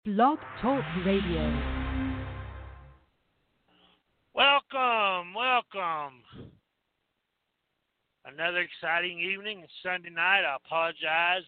Blog Talk Radio. Welcome. Another exciting evening, Sunday night. I apologize.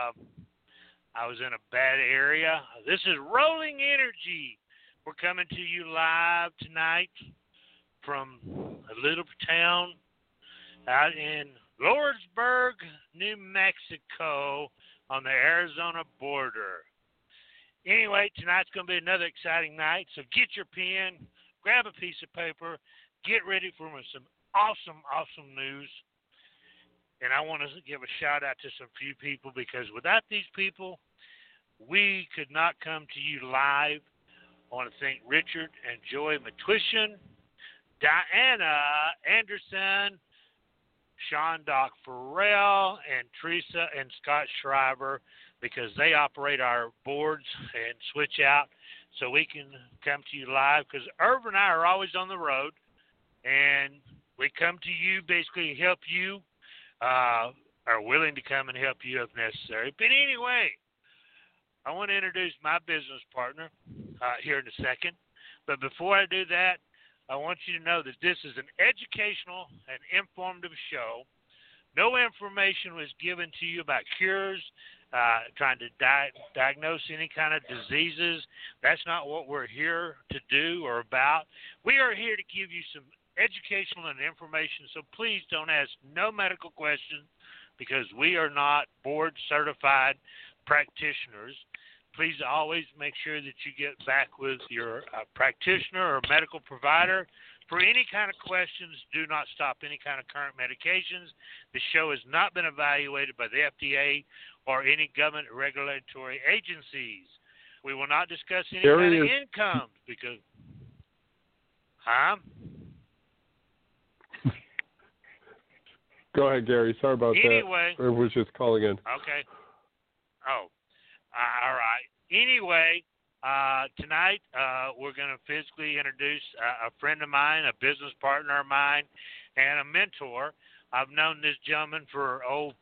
I was in a bad area. This is Rolling Energy. We're coming to you live tonight from a little town out in Lordsburg, New Mexico, on the Arizona border. Anyway, tonight's going to be another exciting night, so get your pen, grab a piece of paper, get ready for some awesome news. And I want to give a shout-out to some few people, because without these people, we could not come to you live. I want to thank Richard and Joy Matwishin, Diana Anderson, Sean Doc Farrell, and Teresa and Scott Schreiber, because they operate our boards and switch out so we can come to you live, because Irv and I are always on the road, and we come to you, basically help you, are willing to come and help you if necessary. But anyway, I want to introduce my business partner here in a second. But before I do that, I want you to know that this is an educational and informative show. No information was given to you about cures, trying to diagnose any kind of diseases. That's not what we're here to do or about. We are here to give you some educational and information, so please don't ask no medical questions, because we are not board-certified practitioners. Please always make sure that you get back with your practitioner or medical provider. For any kind of questions, do not stop any kind of current medications. The show has not been evaluated by the FDA or any government regulatory agencies. We will not discuss any kind of incomes because... Go ahead, Gary. Sorry about that. I was just calling in. Okay. Oh, all right. Anyway, tonight we're going to physically introduce a friend of mine, a business partner of mine, and a mentor. I've known this gentleman for,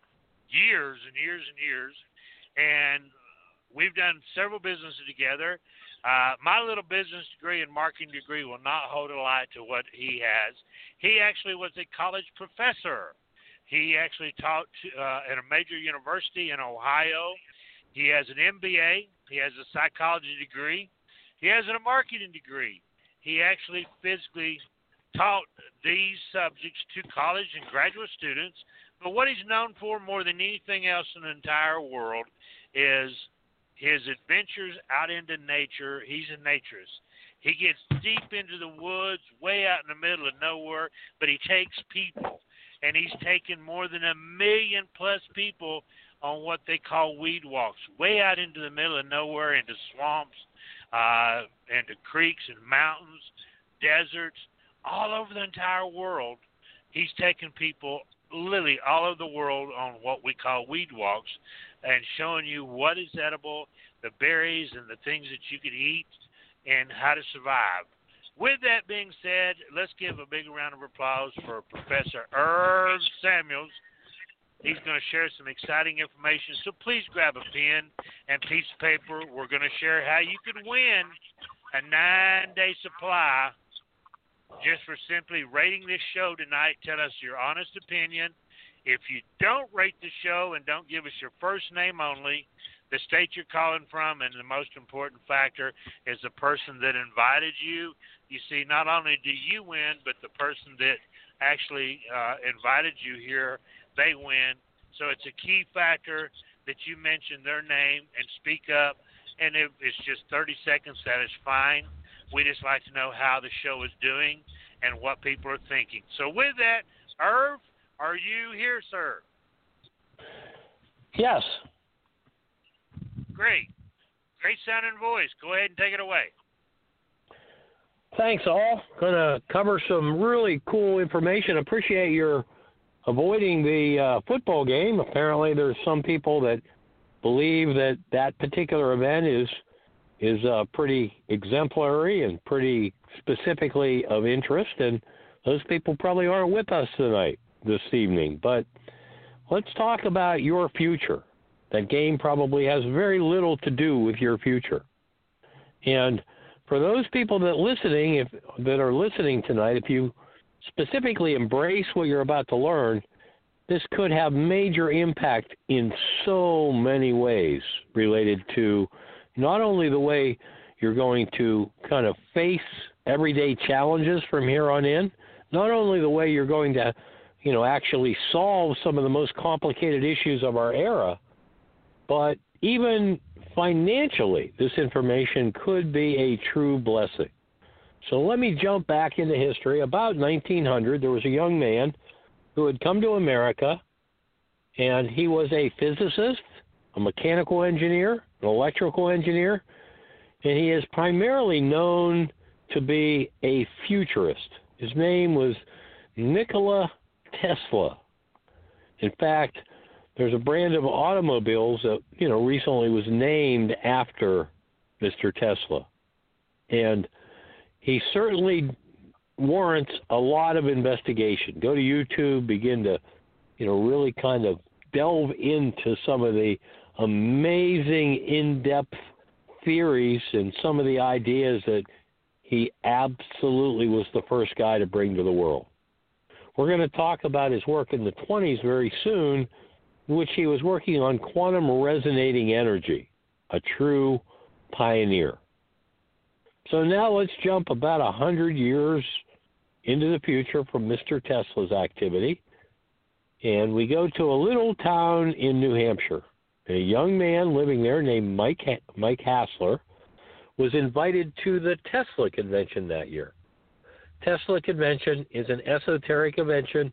years and years and years, and we've done several businesses together. My little business degree and marketing degree will not hold a light to what he has. He actually was a college professor. He actually taught at a major university in Ohio. He has an MBA. He has a psychology degree. He has a marketing degree. He actually physically taught these subjects to college and graduate students. But what he's known for more than anything else in the entire world is his adventures out into nature. He's a naturist. He gets deep into the woods, way out in the middle of nowhere, but he takes people. And he's taken more than 1 million plus people on what they call weed walks, way out into the middle of nowhere, into swamps, into creeks and mountains, deserts, all over the entire world. He's taken people literally all over the world on what we call weed walks and showing you what is edible, the berries and the things that you could eat, and how to survive. With that being said, let's give a big round of applause for Professor Irv Samuels. He's going to share some exciting information, so please grab a pen and piece of paper. We're going to share how you can win a 9-day supply just for simply rating this show tonight. Tell us your honest opinion. If you don't rate the show and don't give us your first name only, the state you're calling from, and the most important factor is the person that invited you. You see, not only do you win, but the person that actually invited you here, they win. So it's a key factor that you mention their name and speak up. And if it's just 30 seconds, that is fine. We just like to know how the show is doing and what people are thinking. So with that, Irv, are you here, sir? Yes. Great. Great sounding voice. Go ahead and take it away. Thanks, all. Going to cover some really cool information. Appreciate your avoiding the football game. Apparently, there's some people that believe that that particular event is pretty exemplary and pretty specifically of interest, and those people probably aren't with us this evening. But let's talk about your future. That game probably has very little to do with your future. And for those people that are listening tonight, if you specifically embrace what you're about to learn, this could have major impact in so many ways related to not only the way you're going to kind of face everyday challenges from here on in, not only the way you're going to, actually solve some of the most complicated issues of our era, but even financially, this information could be a true blessing. So let me jump back into history. About 1900, there was a young man who had come to America, and he was a physicist, a mechanical engineer, an electrical engineer, and he is primarily known to be a futurist. His name was Nikola Tesla. In fact, there's a brand of automobiles that, recently was named after Mr. Tesla. And he certainly warrants a lot of investigation. Go to YouTube, begin to, really kind of delve into some of the amazing in-depth theories and some of the ideas that he absolutely was the first guy to bring to the world. We're going to talk about his work in the 20s very soon, in which he was working on quantum resonating energy, a true pioneer. So now let's jump about 100 years into the future from Mr. Tesla's activity, and we go to a little town in New Hampshire. A young man living there named Mike Hassler was invited to the Tesla convention that year. Tesla convention is an esoteric convention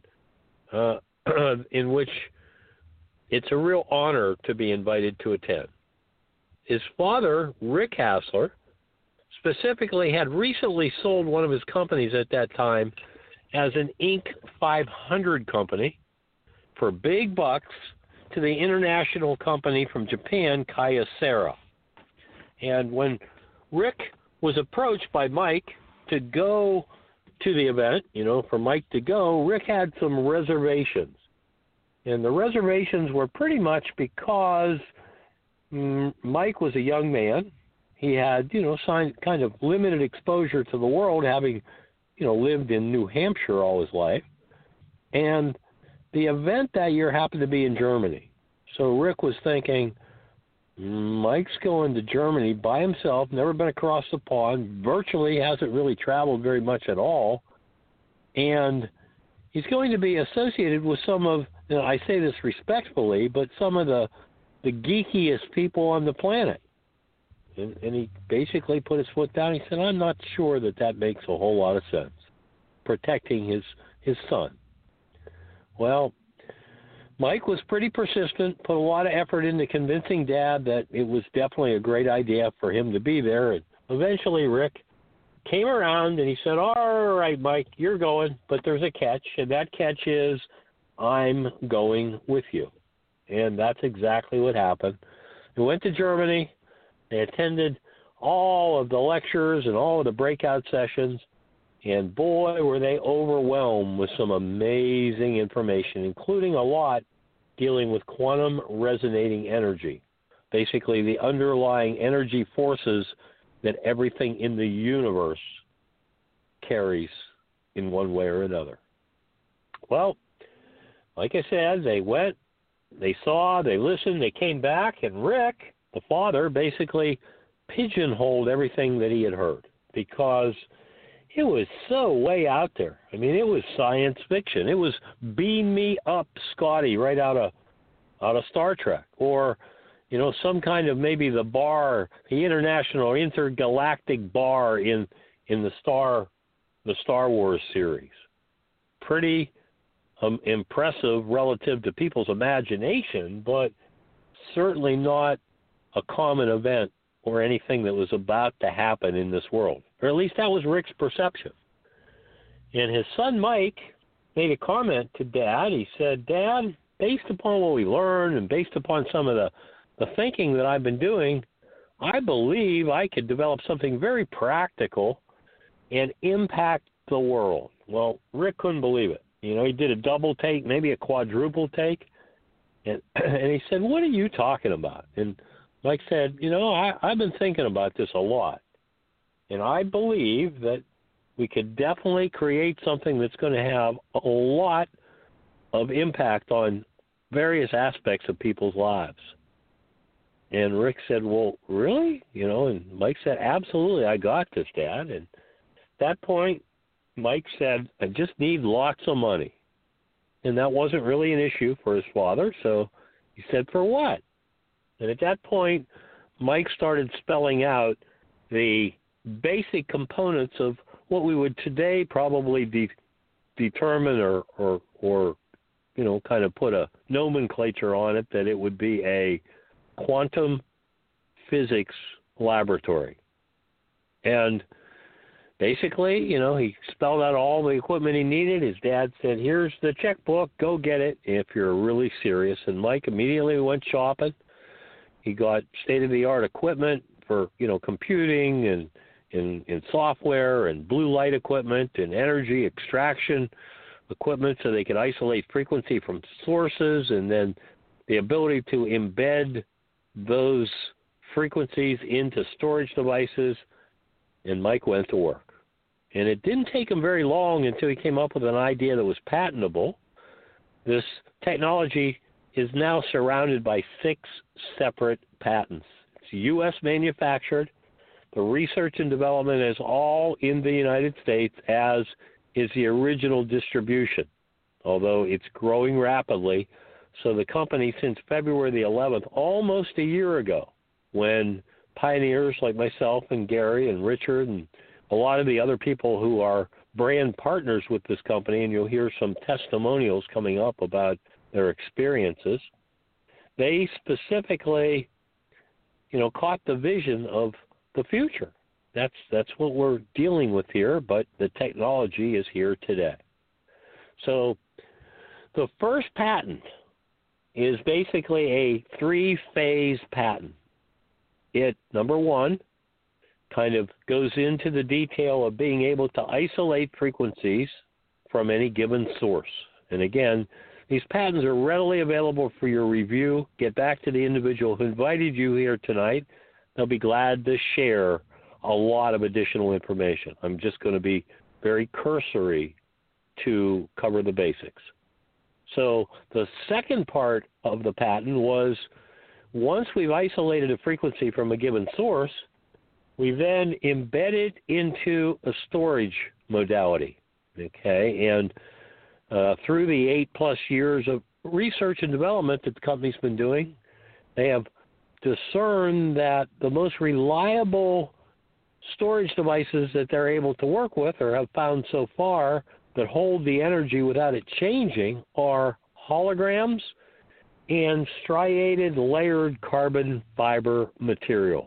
in which it's a real honor to be invited to attend. His father, Rick Hassler, specifically had recently sold one of his companies at that time as an Inc. 500 company for big bucks to the international company from Japan, Kyocera. And when Rick was approached by Mike to go to the event, for Mike to go, Rick had some reservations. And the reservations were pretty much because Mike was a young man. He had, kind of limited exposure to the world, having, lived in New Hampshire all his life. And the event that year happened to be in Germany. So Rick was thinking, Mike's going to Germany by himself, never been across the pond, virtually hasn't really traveled very much at all, and he's going to be associated with some of, I say this respectfully, but some of the geekiest people on the planet. And he basically put his foot down. He said, I'm not sure that makes a whole lot of sense, protecting his son. Well, Mike was pretty persistent, put a lot of effort into convincing Dad that it was definitely a great idea for him to be there. And eventually Rick came around and he said, all right, Mike, you're going, but there's a catch, and that catch is I'm going with you. And that's exactly what happened. They went to Germany. They attended all of the lectures and all of the breakout sessions, and boy, were they overwhelmed with some amazing information, including a lot dealing with quantum resonating energy, basically the underlying energy forces that everything in the universe carries in one way or another. Well, like I said, they went, they saw, they listened, they came back, and Rick, the father, basically pigeonholed everything that he had heard because it was so way out there. I mean, it was science fiction. It was beam me up, Scotty, right out of Star Trek, or some kind of maybe the bar, the international intergalactic bar in the Star Wars series. Pretty impressive relative to people's imagination, but certainly not a common event or anything that was about to happen in this world. Or at least that was Rick's perception. And his son Mike made a comment to Dad. He said, Dad, based upon what we learned and based upon some of the thinking that I've been doing, I believe I could develop something very practical and impact the world. Well, Rick couldn't believe it. He did a double take, maybe a quadruple take. And he said, what are you talking about? And Mike said, I've been thinking about this a lot. And I believe that we could definitely create something that's going to have a lot of impact on various aspects of people's lives. And Rick said, well, really? And Mike said, absolutely, I got this, Dad. And at that point, Mike said, I just need lots of money. And that wasn't really an issue for his father, so he said, for what? And at that point, Mike started spelling out the basic components of what we would today probably determine or kind of put a nomenclature on it, that it would be a quantum physics laboratory. And basically, he spelled out all the equipment he needed. His dad said, here's the checkbook, go get it if you're really serious. And Mike immediately went shopping. He got state-of-the-art equipment for, computing and software and blue light equipment and energy extraction equipment so they could isolate frequency from sources, and then the ability to embed those frequencies into storage devices. And Mike went to work. And it didn't take him very long until he came up with an idea that was patentable. This technology is now surrounded by 6 separate patents. It's U.S. manufactured. The research and development is all in the United States, as is the original distribution, although it's growing rapidly. So the company, since February the 11th, almost a year ago, when pioneers like myself and Gary and Richard and a lot of the other people who are brand partners with this company, and you'll hear some testimonials coming up about their experiences, they specifically, caught the vision of the future. That's what we're dealing with here, but the technology is here today. So the first patent is basically a 3-phase patent. It, number one, kind of goes into the detail of being able to isolate frequencies from any given source. And again, these patents are readily available for your review. Get back to the individual who invited you here tonight. They'll be glad to share a lot of additional information. I'm just going to be very cursory to cover the basics. So the second part of the patent was, once we've isolated a frequency from a given source, we then embed it into a storage modality. Okay, and through the 8+ years of research and development that the company's been doing, they have discerned that the most reliable storage devices that they're able to work with, or have found so far, that hold the energy without it changing, are holograms and striated layered carbon fiber material.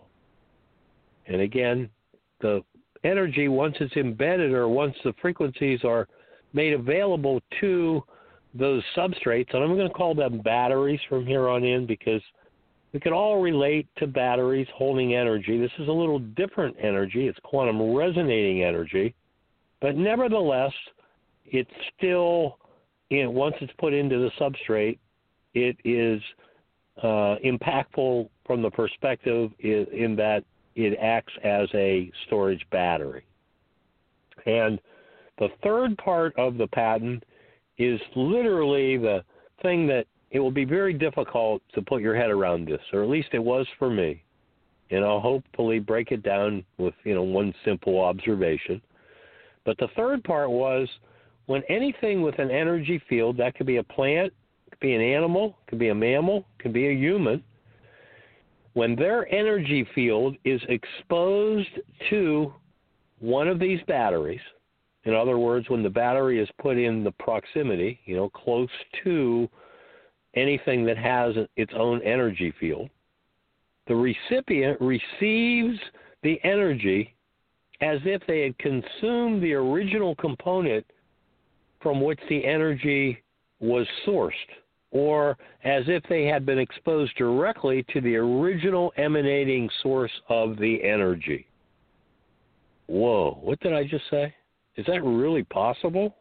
And again, the energy, once it's embedded or once the frequencies are made available to those substrates, and I'm going to call them batteries from here on in, because we can all relate to batteries holding energy. This is a little different energy. It's quantum resonating energy. But nevertheless, it's still, once it's put into the substrate, it is impactful from the perspective in that it acts as a storage battery. And the third part of the patent is literally the thing that it will be very difficult to put your head around this, or at least it was for me. And I'll hopefully break it down with, one simple observation. But the third part was, when anything with an energy field, that could be a plant, could be an animal, could be a mammal, could be a human, when their energy field is exposed to one of these batteries, in other words, when the battery is put in the proximity, close to anything that has its own energy field, the recipient receives the energy as if they had consumed the original component from which the energy was sourced, or as if they had been exposed directly to the original emanating source of the energy. Whoa, what did I just say? Is that really possible?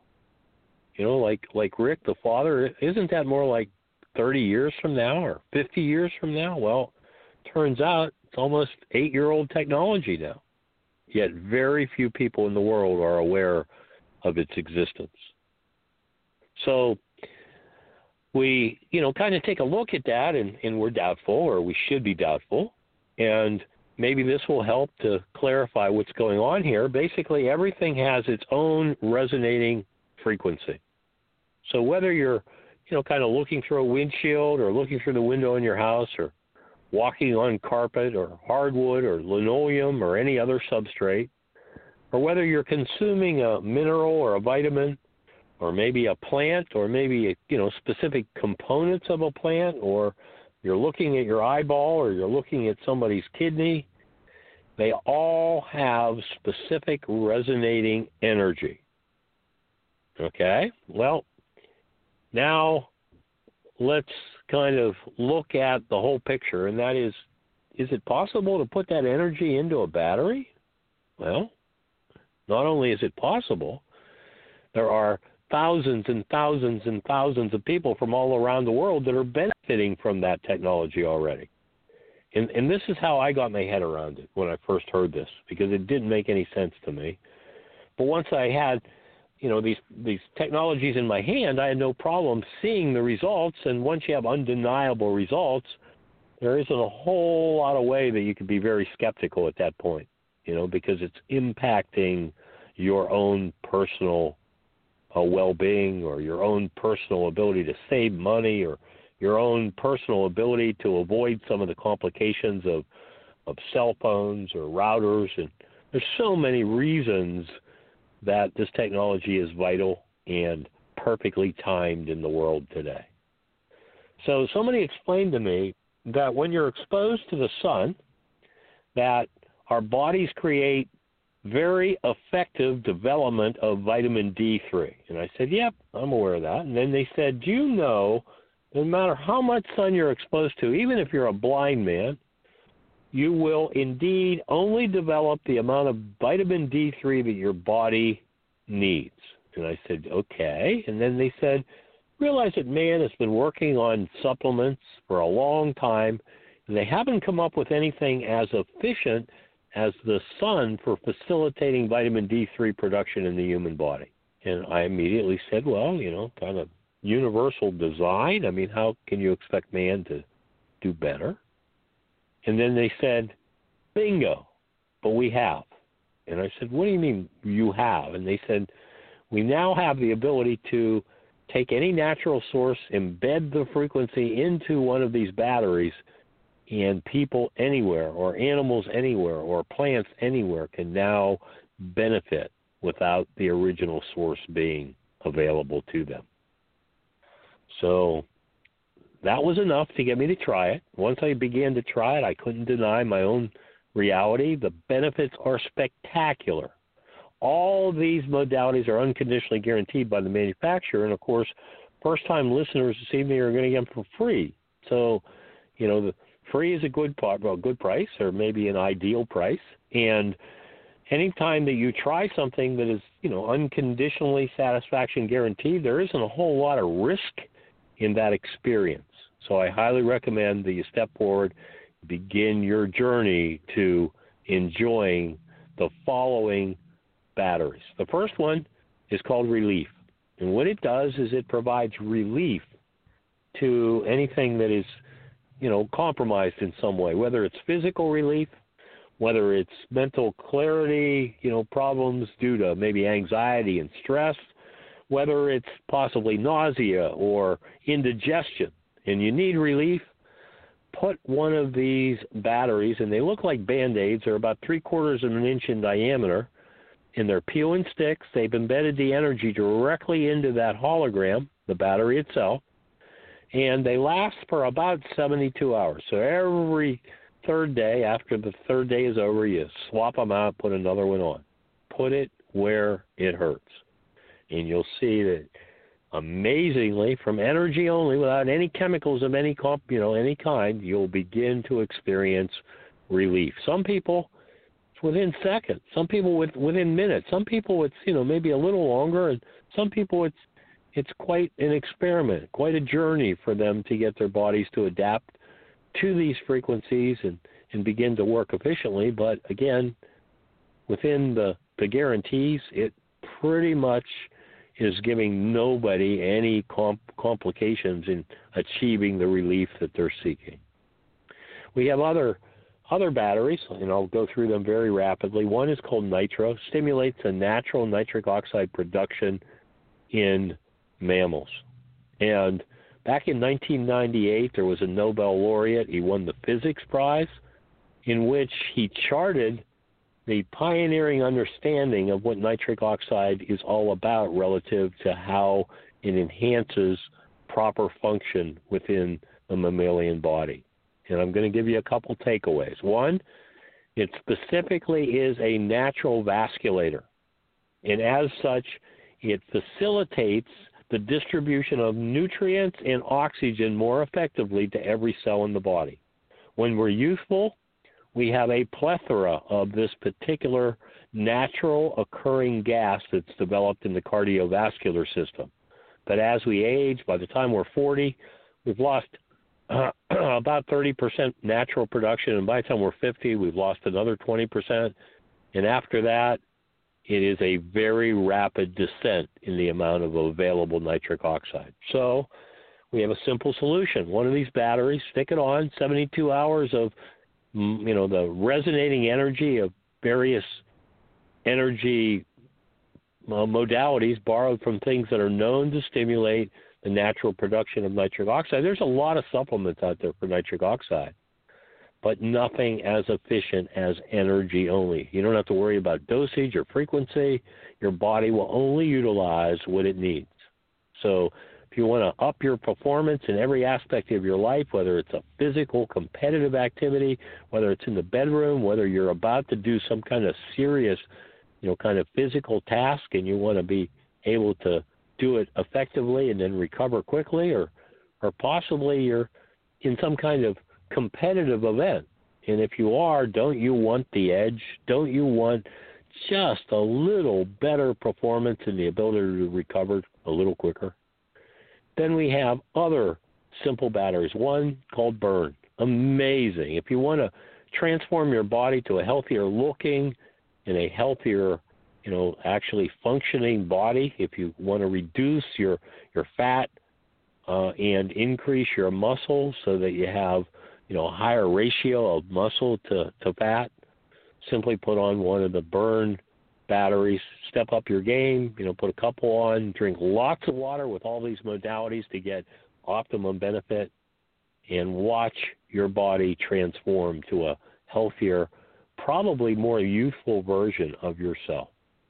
Like Rick, the father, isn't that more like 30 years from now or 50 years from now? Well, turns out it's almost 8-year-old technology now. yet very few people in the world are aware of its existence. So we, kind of take a look at that, and we're doubtful, or we should be doubtful, and maybe this will help to clarify what's going on here. Basically, everything has its own resonating frequency. So whether you're, kind of looking through a windshield or looking through the window in your house or walking on carpet or hardwood or linoleum or any other substrate, or whether you're consuming a mineral or a vitamin or maybe a plant or maybe, specific components of a plant, or you're looking at your eyeball or you're looking at somebody's kidney, they all have specific resonating energy. Okay? Well, now let's kind of look at the whole picture, and that is it possible to put that energy into a battery? Well, not only is it possible, there are thousands and thousands and thousands of people from all around the world that are benefiting from that technology already. And this is how I got my head around it when I first heard this, because it didn't make any sense to me. But once I had these technologies in my hand, I had no problem seeing the results. And once you have undeniable results, there isn't a whole lot of way that you could be very skeptical at that point, because it's impacting your own personal well-being, or your own personal ability to save money, or your own personal ability to avoid some of the complications of cell phones or routers. And there's so many reasons that this technology is vital and perfectly timed in the world today. So somebody explained to me that when you're exposed to the sun, that our bodies create very effective development of vitamin D3. And I said, yep, I'm aware of that. And then they said, do you know, no matter how much sun you're exposed to, even if you're a blind man, you will indeed only develop the amount of vitamin D3 that your body needs. And I said, okay. And then they said, realize that man has been working on supplements for a long time, and they haven't come up with anything as efficient as the sun for facilitating vitamin D3 production in the human body. And I immediately said, well, kind of universal design. I mean, how can you expect man to do better? And then they said, bingo, but we have. And I said, what do you mean you have? And they said, we now have the ability to take any natural source, embed the frequency into one of these batteries, and people anywhere, or animals anywhere, or plants anywhere can now benefit without the original source being available to them. So that was enough to get me to try it. Once I began to try it, I couldn't deny my own reality. The benefits are spectacular. All these modalities are unconditionally guaranteed by the manufacturer, and of course, first-time listeners this evening are going to get them for free. So, the free is a good price, or maybe an ideal price. And anytime that you try something that is, unconditionally satisfaction guaranteed, there isn't a whole lot of risk in that experience. So I highly recommend that you step forward, begin your journey to enjoying the following batteries. The first one is called Relief. And what it does is it provides relief to anything that is, compromised in some way, whether it's physical relief, whether it's mental clarity, problems due to maybe anxiety and stress, whether it's possibly nausea or indigestion, and you need relief, put one of these batteries, and they look like Band-Aids. They're about 3/4 of an inch in diameter, and they're peel and sticks. They've embedded the energy directly into that hologram, the battery itself, and they last for about 72 hours. So every third day, after the third day is over, you swap them out, put another one on. Put it where it hurts. And you'll see that amazingly, from energy only, without any chemicals of any kind, you'll begin to experience relief. Some people, it's within seconds. Some people within minutes. Some people it's maybe a little longer, and some people it's quite an experiment, quite a journey for them to get their bodies to adapt to these frequencies and begin to work efficiently. But again, within the guarantees, it pretty much is giving nobody any complications in achieving the relief that they're seeking. We have other batteries, and I'll go through them very rapidly. One is called Nitro, stimulates a natural nitric oxide production in mammals. And back in 1998, there was a Nobel laureate. He won the physics prize, in which he charted the pioneering understanding of what nitric oxide is all about relative to how it enhances proper function within the mammalian body. And I'm going to give you a couple takeaways. One, it specifically is a natural vasculator. And as such, it facilitates the distribution of nutrients and oxygen more effectively to every cell in the body. When we're youthful, we have a plethora of this particular natural occurring gas that's developed in the cardiovascular system. But as we age, by the time we're 40, we've lost about 30% natural production, and by the time we're 50, we've lost another 20%. And after that, it is a very rapid descent in the amount of available nitric oxide. So we have a simple solution. One of these batteries, stick it on, 72 hours of the resonating energy of various energy modalities borrowed from things that are known to stimulate the natural production of nitric oxide. There's a lot of supplements out there for nitric oxide, but nothing as efficient as energy only. You don't have to worry about dosage or frequency. Your body will only utilize what it needs. So if you want to up your performance in every aspect of your life, whether it's a physical, competitive activity, whether it's in the bedroom, whether you're about to do some kind of serious, kind of physical task and you want to be able to do it effectively and then recover quickly, or possibly you're in some kind of competitive event. And if you are, don't you want the edge? Don't you want just a little better performance and the ability to recover a little quicker? Then we have other simple batteries. One called Burn. Amazing. If you want to transform your body to a healthier looking and a healthier, actually functioning body, if you want to reduce your fat and increase your muscle so that you have, a higher ratio of muscle to fat, simply put on one of the Burn batteries, step up your game, put a couple on, drink lots of water with all these modalities to get optimum benefit, and watch your body transform to a healthier, probably more youthful version of yourself.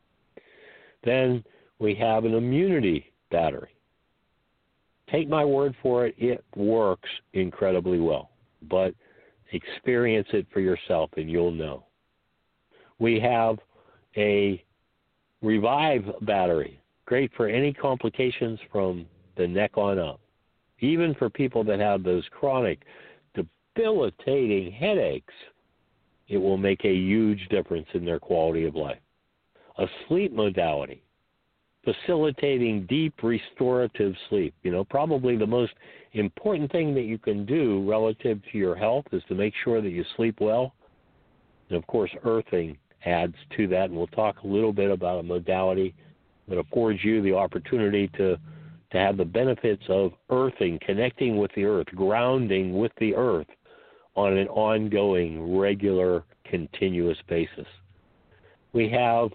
Then we have an immunity battery. Take my word for it, it works incredibly well, but experience it for yourself and you'll know. We have a Revive battery, great for any complications from the neck on up. Even for people that have those chronic, debilitating headaches, it will make a huge difference in their quality of life. A sleep modality, facilitating deep restorative sleep. Probably the most important thing that you can do relative to your health is to make sure that you sleep well. And, of course, earthing adds to that, and we'll talk a little bit about a modality that affords you the opportunity to have the benefits of earthing, connecting with the earth, grounding with the earth on an ongoing, regular, continuous basis. We have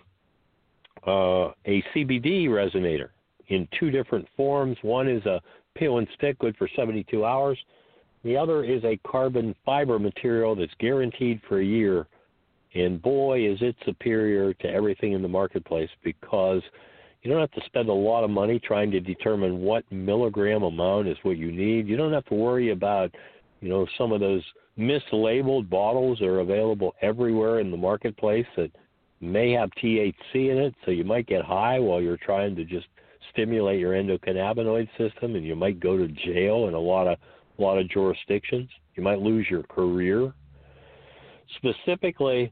a CBD resonator in two different forms. One is a peel and stick, good for 72 hours. The other is a carbon fiber material that's guaranteed for a year. And boy, is it superior to everything in the marketplace, because you don't have to spend a lot of money trying to determine what milligram amount is what you need. You don't have to worry about, some of those mislabeled bottles are available everywhere in the marketplace that may have THC in it, so you might get high while you're trying to just stimulate your endocannabinoid system, and you might go to jail in a lot of jurisdictions. You might lose your career. Specifically,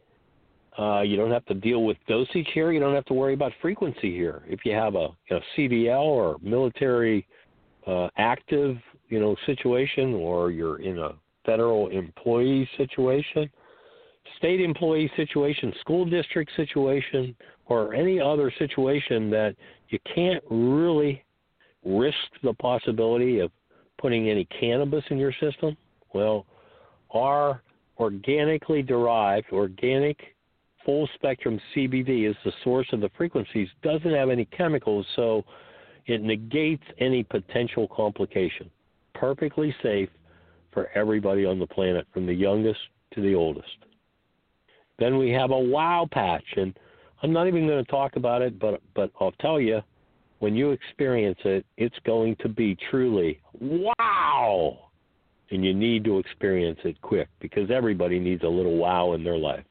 you don't have to deal with dosage here. You don't have to worry about frequency here. If you have a CDL or military active, situation, or you're in a federal employee situation, state employee situation, school district situation, or any other situation that you can't really risk the possibility of putting any cannabis in your system, well, our organically derived, organic, full-spectrum CBD is the source of the frequencies, doesn't have any chemicals, so it negates any potential complication. Perfectly safe for everybody on the planet, from the youngest to the oldest. Then we have a wow patch, and I'm not even going to talk about it, but I'll tell you, when you experience it, it's going to be truly wow. And you need to experience it quick, because everybody needs a little wow in their life.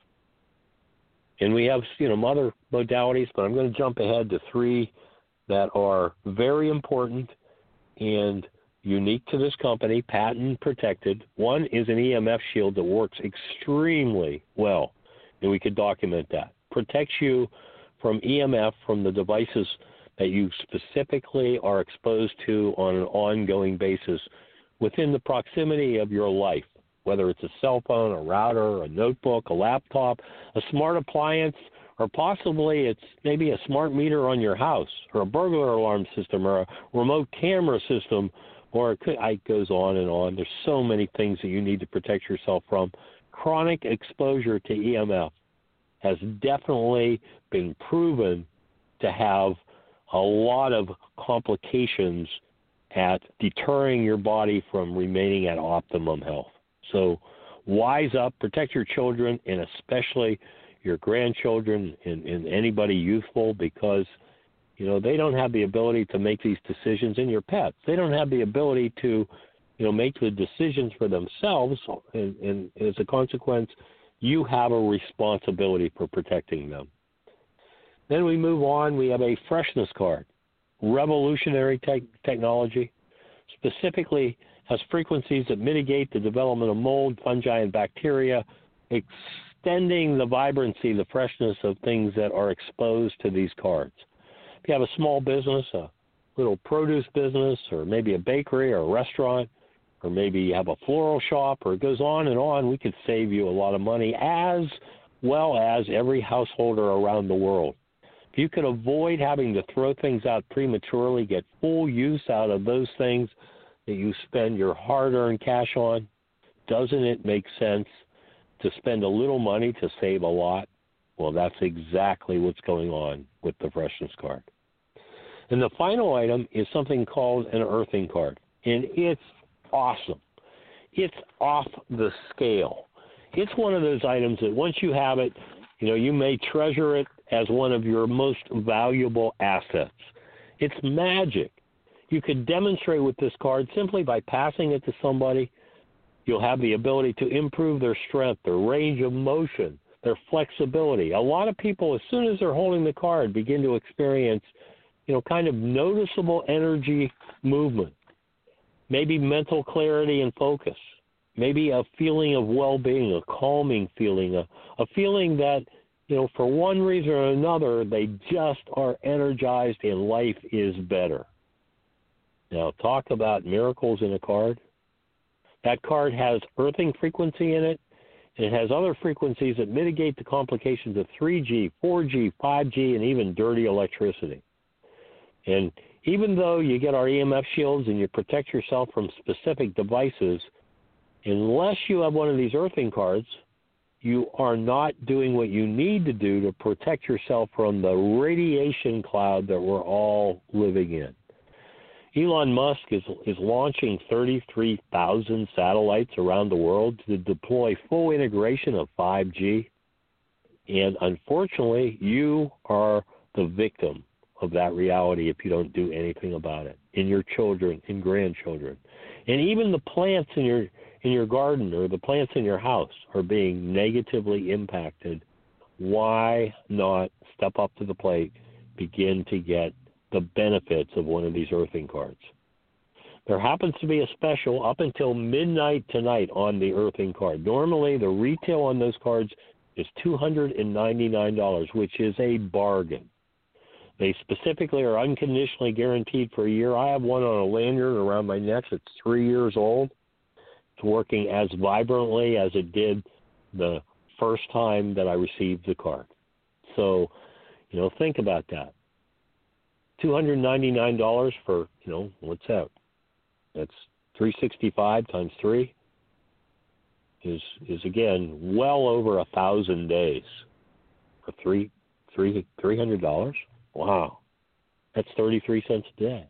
And we have, other modalities, but I'm going to jump ahead to 3 that are very important and unique to this company, patent protected. One is an EMF shield that works extremely well, and we could document that. Protects you from EMF from the devices that you specifically are exposed to on an ongoing basis within the proximity of your life, whether it's a cell phone, a router, a notebook, a laptop, a smart appliance, or possibly it's maybe a smart meter on your house, or a burglar alarm system, or a remote camera system, or it goes on and on. There's so many things that you need to protect yourself from. Chronic exposure to EMF has definitely been proven to have a lot of complications at deterring your body from remaining at optimum health. So wise up, protect your children, and especially your grandchildren and anybody youthful, because, they don't have the ability to make these decisions, and your pets. They don't have the ability to, make the decisions for themselves, and as a consequence, you have a responsibility for protecting them. Then we move on. We have a freshness card. Revolutionary technology, specifically has frequencies that mitigate the development of mold, fungi, and bacteria, extending the vibrancy, the freshness of things that are exposed to these cards. If you have a small business, a little produce business, or maybe a bakery or a restaurant, or maybe you have a floral shop, or it goes on and on, we could save you a lot of money, as well as every householder around the world. If you could avoid having to throw things out prematurely, get full use out of those things that you spend your hard-earned cash on, doesn't it make sense to spend a little money to save a lot? Well, that's exactly what's going on with the freshness card. And the final item is something called an earthing card, and it's awesome. It's off the scale. It's one of those items that once you have it, you may treasure it as one of your most valuable assets. It's magic. You could demonstrate with this card simply by passing it to somebody. You'll have the ability to improve their strength, their range of motion, their flexibility. A lot of people, as soon as they're holding the card, begin to experience, kind of noticeable energy movement, maybe mental clarity and focus, maybe a feeling of well-being, a calming feeling, a feeling that, for one reason or another, they just are energized and life is better. Now, talk about miracles in a card. That card has earthing frequency in it, and it has other frequencies that mitigate the complications of 3G, 4G, 5G, and even dirty electricity. And even though you get our EMF shields and you protect yourself from specific devices, unless you have one of these earthing cards, you are not doing what you need to do to protect yourself from the radiation cloud that we're all living in. Elon Musk is launching 33,000 satellites around the world to deploy full integration of 5G. And unfortunately, you are the victim of that reality if you don't do anything about it, in your children and grandchildren. And even the plants in your garden or the plants in your house are being negatively impacted. Why not step up to the plate, begin to get the benefits of one of these earthing cards? There happens to be a special up until midnight tonight on the earthing card. Normally, the retail on those cards is $299, which is a bargain. They specifically are unconditionally guaranteed for a year. I have one on a lanyard around my neck that's 3 years old. It's working as vibrantly as it did the first time that I received the card. So, think about that. $299 for, what's that? That's $365 times 3 is again well over 1,000 days for $300. Wow, that's 33 cents a day.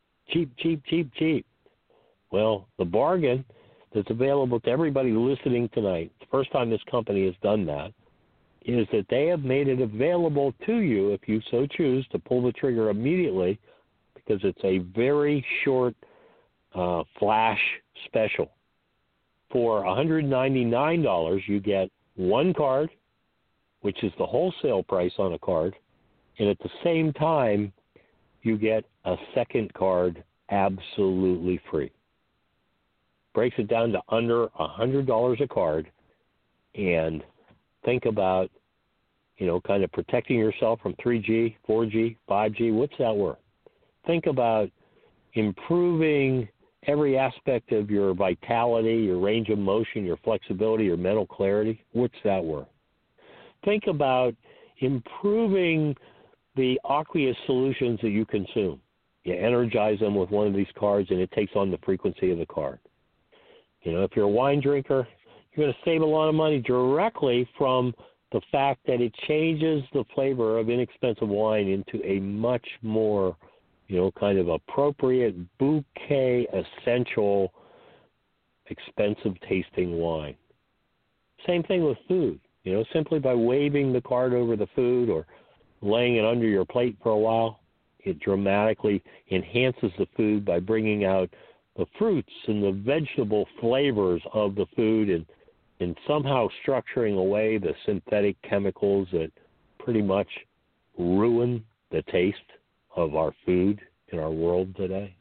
Cheap. Well, the bargain that's available to everybody listening tonight, the first time this company has done that, is that they have made it available to you, if you so choose, to pull the trigger immediately, because it's a very short flash special. For $199, you get one card, which is the wholesale price on a card, and at the same time, you get a second card absolutely free. Breaks it down to under $100 a card, and think about, kind of protecting yourself from 3G, 4G, 5G. What's that worth? Think about improving every aspect of your vitality, your range of motion, your flexibility, your mental clarity. What's that worth? Think about improving the aqueous solutions that you consume. You energize them with one of these cards, and it takes on the frequency of the card. If you're a wine drinker, you're going to save a lot of money directly from the fact that it changes the flavor of inexpensive wine into a much more, kind of appropriate bouquet, essential, expensive tasting wine. Same thing with food. Simply by waving the card over the food or laying it under your plate for a while, it dramatically enhances the food by bringing out the fruits and the vegetable flavors of the food and somehow structuring away the synthetic chemicals that pretty much ruin the taste of our food in our world today.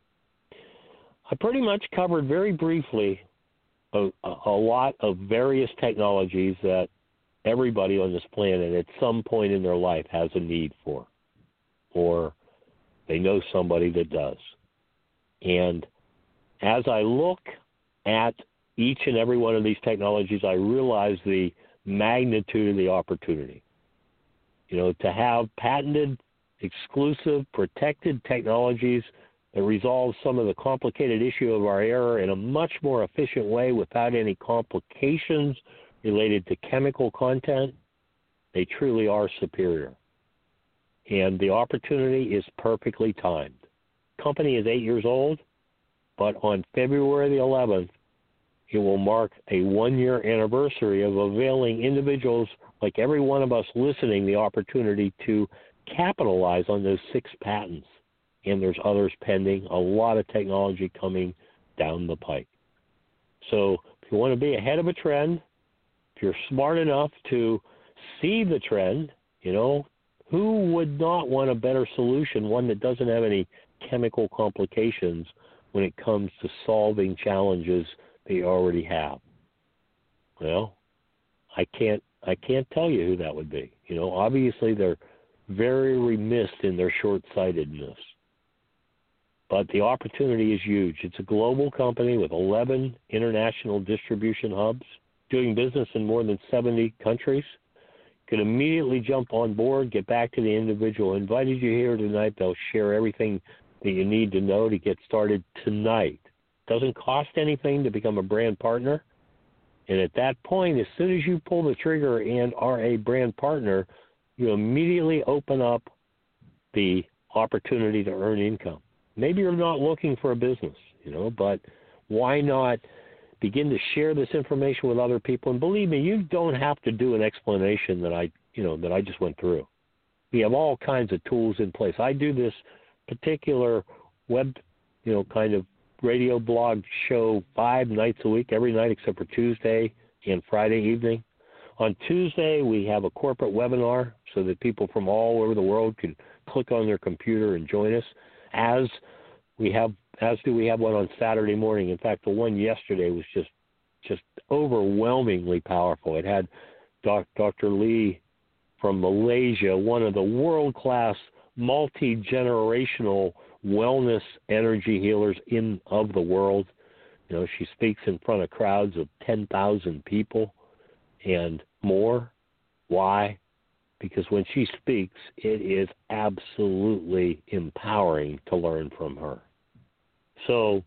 I pretty much covered very briefly a lot of various technologies that everybody on this planet at some point in their life has a need for, or they know somebody that does. And as I look at each and every one of these technologies, I realize the magnitude of the opportunity. To have patented, exclusive, protected technologies that resolve some of the complicated issue of our era in a much more efficient way without any complications related to chemical content, they truly are superior. And the opportunity is perfectly timed. The company is 8 years old, but on February the 11th, it will mark a 1-year anniversary of availing individuals like every one of us listening the opportunity to capitalize on those 6 patents. And there's others pending, a lot of technology coming down the pike. So if you want to be ahead of a trend, if you're smart enough to see the trend, who would not want a better solution, one that doesn't have any chemical complications when it comes to solving challenges they already have? Well, I can't tell you who that would be. Obviously they're very remiss in their short-sightedness. But the opportunity is huge. It's a global company with 11 international distribution hubs, doing business in more than 70 countries. You can immediately jump on board, get back to the individual who invited you here tonight. They'll share everything that you need to know to get started tonight. Doesn't cost anything to become a brand partner. And at that point, as soon as you pull the trigger and are a brand partner, you immediately open up the opportunity to earn income. Maybe you're not looking for a business, but why not begin to share this information with other people? And believe me, you don't have to do an explanation that I just went through. We have all kinds of tools in place. I do this particular web, kind of radio blog show 5 nights a week, every night except for Tuesday and Friday evening. On Tuesday, we have a corporate webinar so that people from all over the world can click on their computer and join us. As do we have one on Saturday morning. In fact, the one yesterday was just overwhelmingly powerful. It had Dr. Lee from Malaysia, one of the world-class, multi-generational wellness energy healers of the world. She speaks in front of crowds of 10,000 people, and more. Why? Because when she speaks, it is absolutely empowering to learn from her. So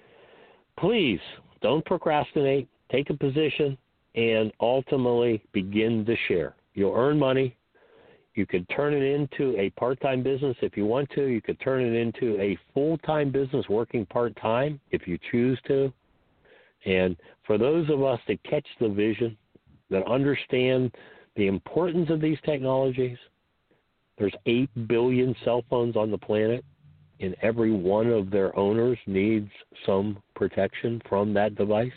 please don't procrastinate. Take a position and ultimately begin to share. You'll earn money. You could turn it into a part-time business if you want to. You could turn it into a full-time business working part-time if you choose to. And for those of us that catch the vision, that understand the importance of these technologies, there's 8 billion cell phones on the planet, and every one of their owners needs some protection from that device.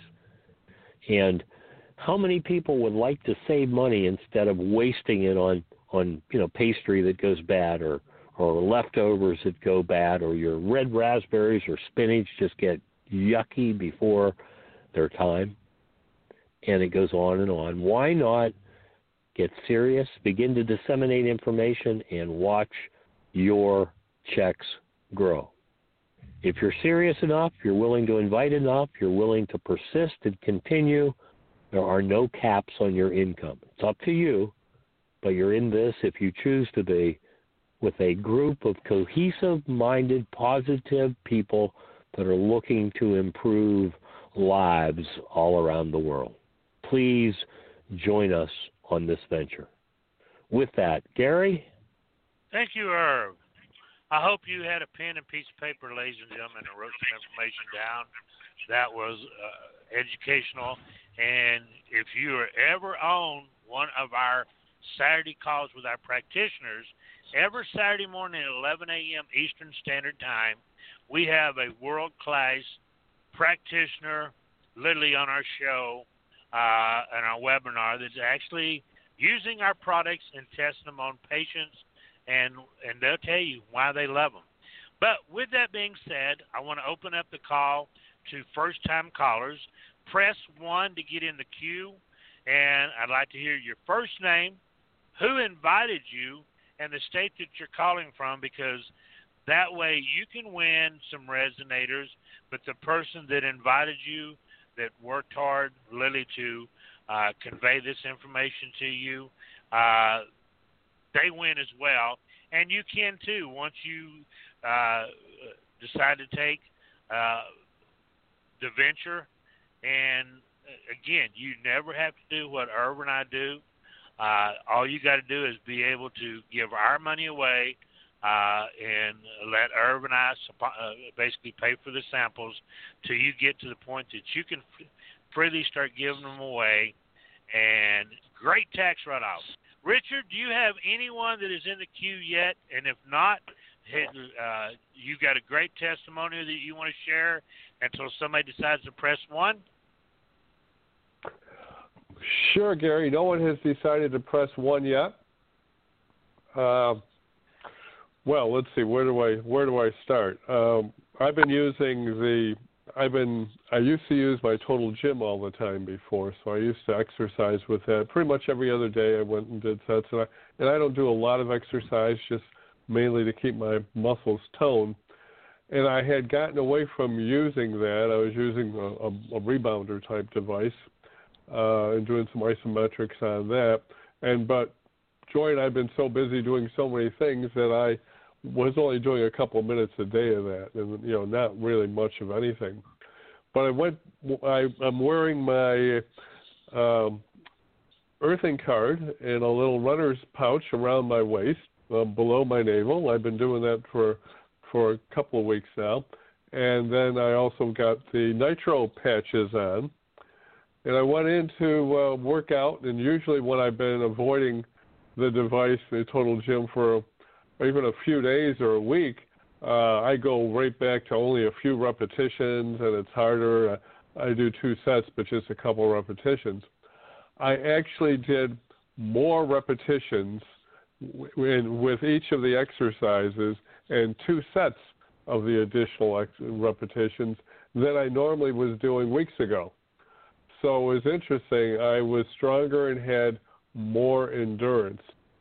And how many people would like to save money instead of wasting it on pastry that goes bad or leftovers that go bad, or your red raspberries or spinach just get yucky before their time? And it goes on and on. Why not get serious, begin to disseminate information, and watch your checks grow? If you're serious enough, you're willing to invite enough, you're willing to persist and continue, there are no caps on your income. It's up to you, but you're in this, if you choose to be, with a group of cohesive-minded, positive people that are looking to improve lives all around the world. Please join us on this venture. With that, Gary? Thank you, Irv. I hope you had a pen and piece of paper, ladies and gentlemen, and wrote some information down that was educational. And if you are ever on one of our Saturday calls with our practitioners, every Saturday morning at 11 a.m. Eastern Standard Time, we have a world-class practitioner literally on our show and our webinar that's actually using our products and testing them on patients, and they'll tell you why they love them. But with that being said, I want to open up the call to first-time callers. Press 1 to get in the queue, and I'd like to hear your first name, who invited you, and the state that you're calling from, because that way you can win some resonators, but the person that invited you, that worked hard literally to convey this information to you, they win as well. And you can too once you decide to take the venture. And again, you never have to do what Irv and I do. All you got to do is be able to give our money away and let Irv and I basically pay for the samples till you get to the point that you can freely start giving them away. And great tax write-offs. Richard, do you have anyone that is in the queue yet? And if not, you got a great testimony that you want to share until somebody decides to press 1? Sure, Gary. No one has decided to press 1 yet. Well, let's see. Where do I start? I've been using I used to use my Total Gym all the time before, so I used to exercise with that pretty much every other day. I went and did sets, and I don't do a lot of exercise, just mainly to keep my muscles toned. And I had gotten away from using that. I was using a rebounder type device and doing some isometrics on that. But Joy and I have been so busy doing so many things that I was only doing a couple of minutes a day of that, and not really much of anything. But I'm wearing my earthing card in a little runner's pouch around my waist, below my navel. I've been doing that for a couple of weeks now, and then I also got the nitro patches on. And I went in to work out, and usually when I've been avoiding the device, the Total Gym, for even a few days or a week, I go right back to only a few repetitions, and it's harder. I do 2 sets, but just a couple repetitions. I actually did more repetitions with each of the exercises and 2 sets of the additional repetitions than I normally was doing weeks ago. So it was interesting. I was stronger and had more endurance.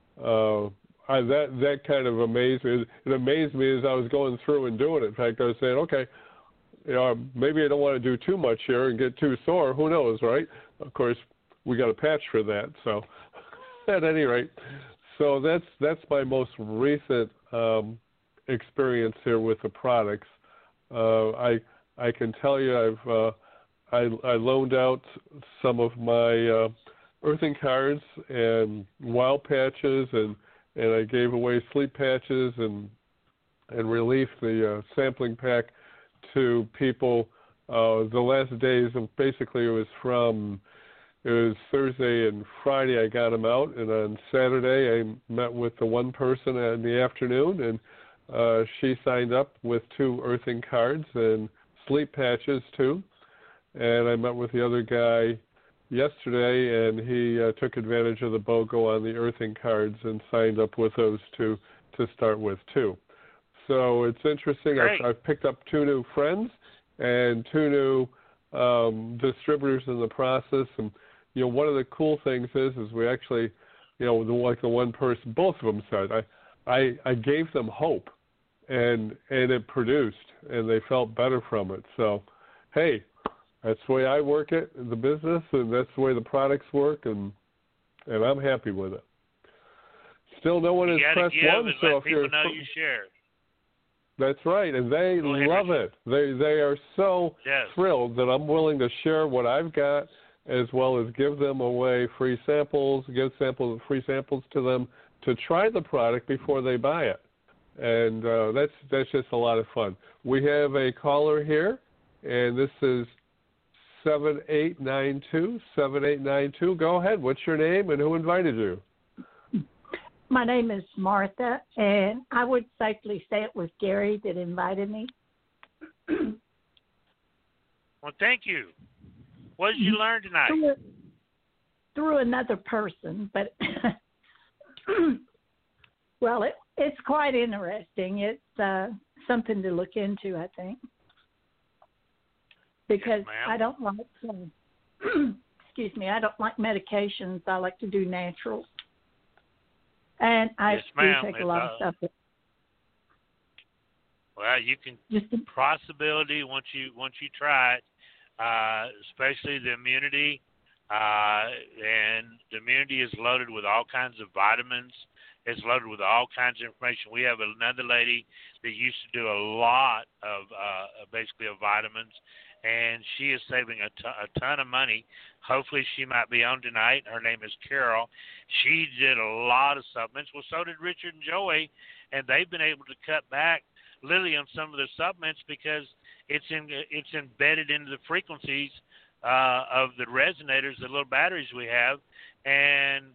That kind of amazed me. It amazed me as I was going through and doing it. In fact, I was saying, okay, maybe I don't want to do too much here and get too sore. Who knows, right? Of course, we got a patch for that. So at any rate, so that's my most recent experience here with the products. I can tell you I loaned out some of my earthing cards and wild patches, and I gave away sleep patches and relief, the sampling pack, to people the last days of, basically it was Thursday and Friday I got them out, and on Saturday I met with the one person in the afternoon, and she signed up with 2 earthing cards and sleep patches too. And I met with the other guy yesterday, and he took advantage of the BOGO on the earthing cards and signed up with those 2 to start with too. So it's interesting. I've picked up 2 new friends and 2 new distributors in the process. And one of the cool things is we actually, like the one person, both of them said, I gave them hope, and it produced, and they felt better from it. So, hey, that's the way I work it in the business, and that's the way the products work, and I'm happy with it. Still, no one has pressed 1, so if you're know you share. That's right, and they love it. They are so thrilled that I'm willing to share what I've got, as well as give them away free samples, free samples to them to try the product before they buy it. And that's just a lot of fun. We have a caller here, and this is 7892. Go ahead. What's your name and who invited you? My name is Martha, and I would safely say it was Gary that invited me. Well, thank you. What did you learn tonight? Through another person, but well, it's quite interesting. It's something to look into, I think, because I don't like excuse me, I don't like medications. I like to do naturals. And I do take a lot of stuff. Well, you can possibility once you try it, especially the immunity, and the immunity is loaded with all kinds of vitamins. It's loaded with all kinds of information. We have another lady that used to do a lot of basically of vitamins, and she is saving a ton of money. Hopefully she might be on tonight. Her name is Carol. She did a lot of supplements. Well, so did Richard and Joey, and they've been able to cut back literally on some of their supplements because it's embedded into the frequencies of the resonators, the little batteries we have. And,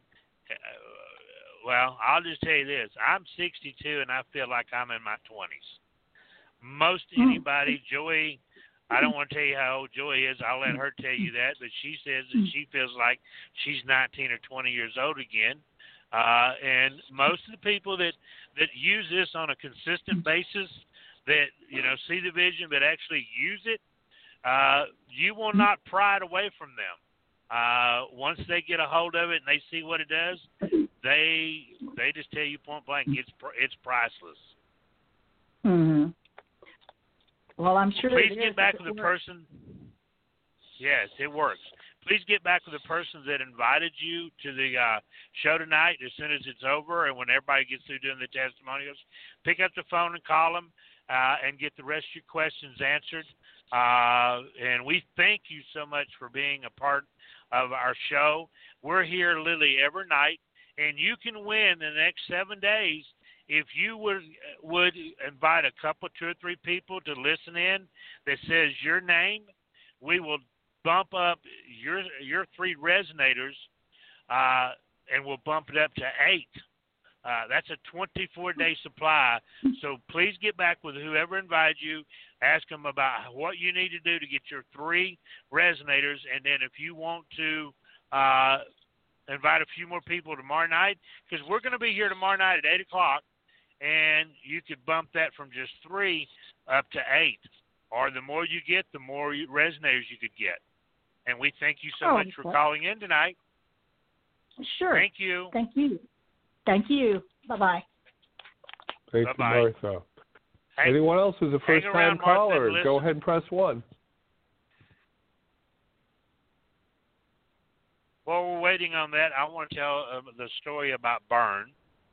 well, I'll just tell you this. I'm 62, and I feel like I'm in my 20s. Most anybody, Joey, I don't want to tell you how old Joey is. I'll let her tell you that. But she says that she feels like she's 19 or 20 years old again. And most of the people that use this on a consistent basis, that, see the vision but actually use it, you will not pry it away from them. Once they get a hold of it and they see what it does, they just tell you point blank, it's priceless. Mm-hmm. Well, I'm sure. Please get back with the person. Yes, it works. Please get back with the person that invited you to the show tonight as soon as it's over, and when everybody gets through doing the testimonials, pick up the phone and call them and get the rest of your questions answered. And we thank you so much for being a part of our show. We're here literally every night, and you can win in the next 7 days. If you would invite a couple, 2 or 3 people to listen in that says your name, we will bump up your 3 resonators, and we'll bump it up to 8. That's a 24-day supply. So please get back with whoever invited you. Ask them about what you need to do to get your 3 resonators, and then if you want to invite a few more people tomorrow night, because we're going to be here tomorrow night at 8 o'clock. And you could bump that from just 3 up to 8. Or the more you get, the more resonators you could get. And we thank you so much for calling in tonight. Sure. Thank you. Thank you. Thank you. Bye-bye. Thank you, Martha. Hey, anyone else who's a first-time caller, go ahead and press 1. while we're waiting on that, I want to tell the story about burn.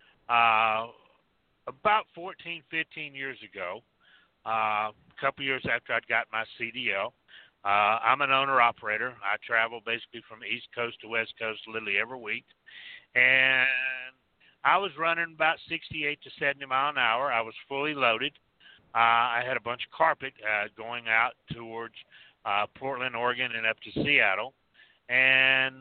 About 14, 15 years ago, a couple years after I'd got my CDL, I'm an owner-operator. I travel basically from East Coast to West Coast literally every week. And I was running about 68 to 70 mile an hour. I was fully loaded. I had a bunch of carpet going out towards Portland, Oregon, and up to Seattle. And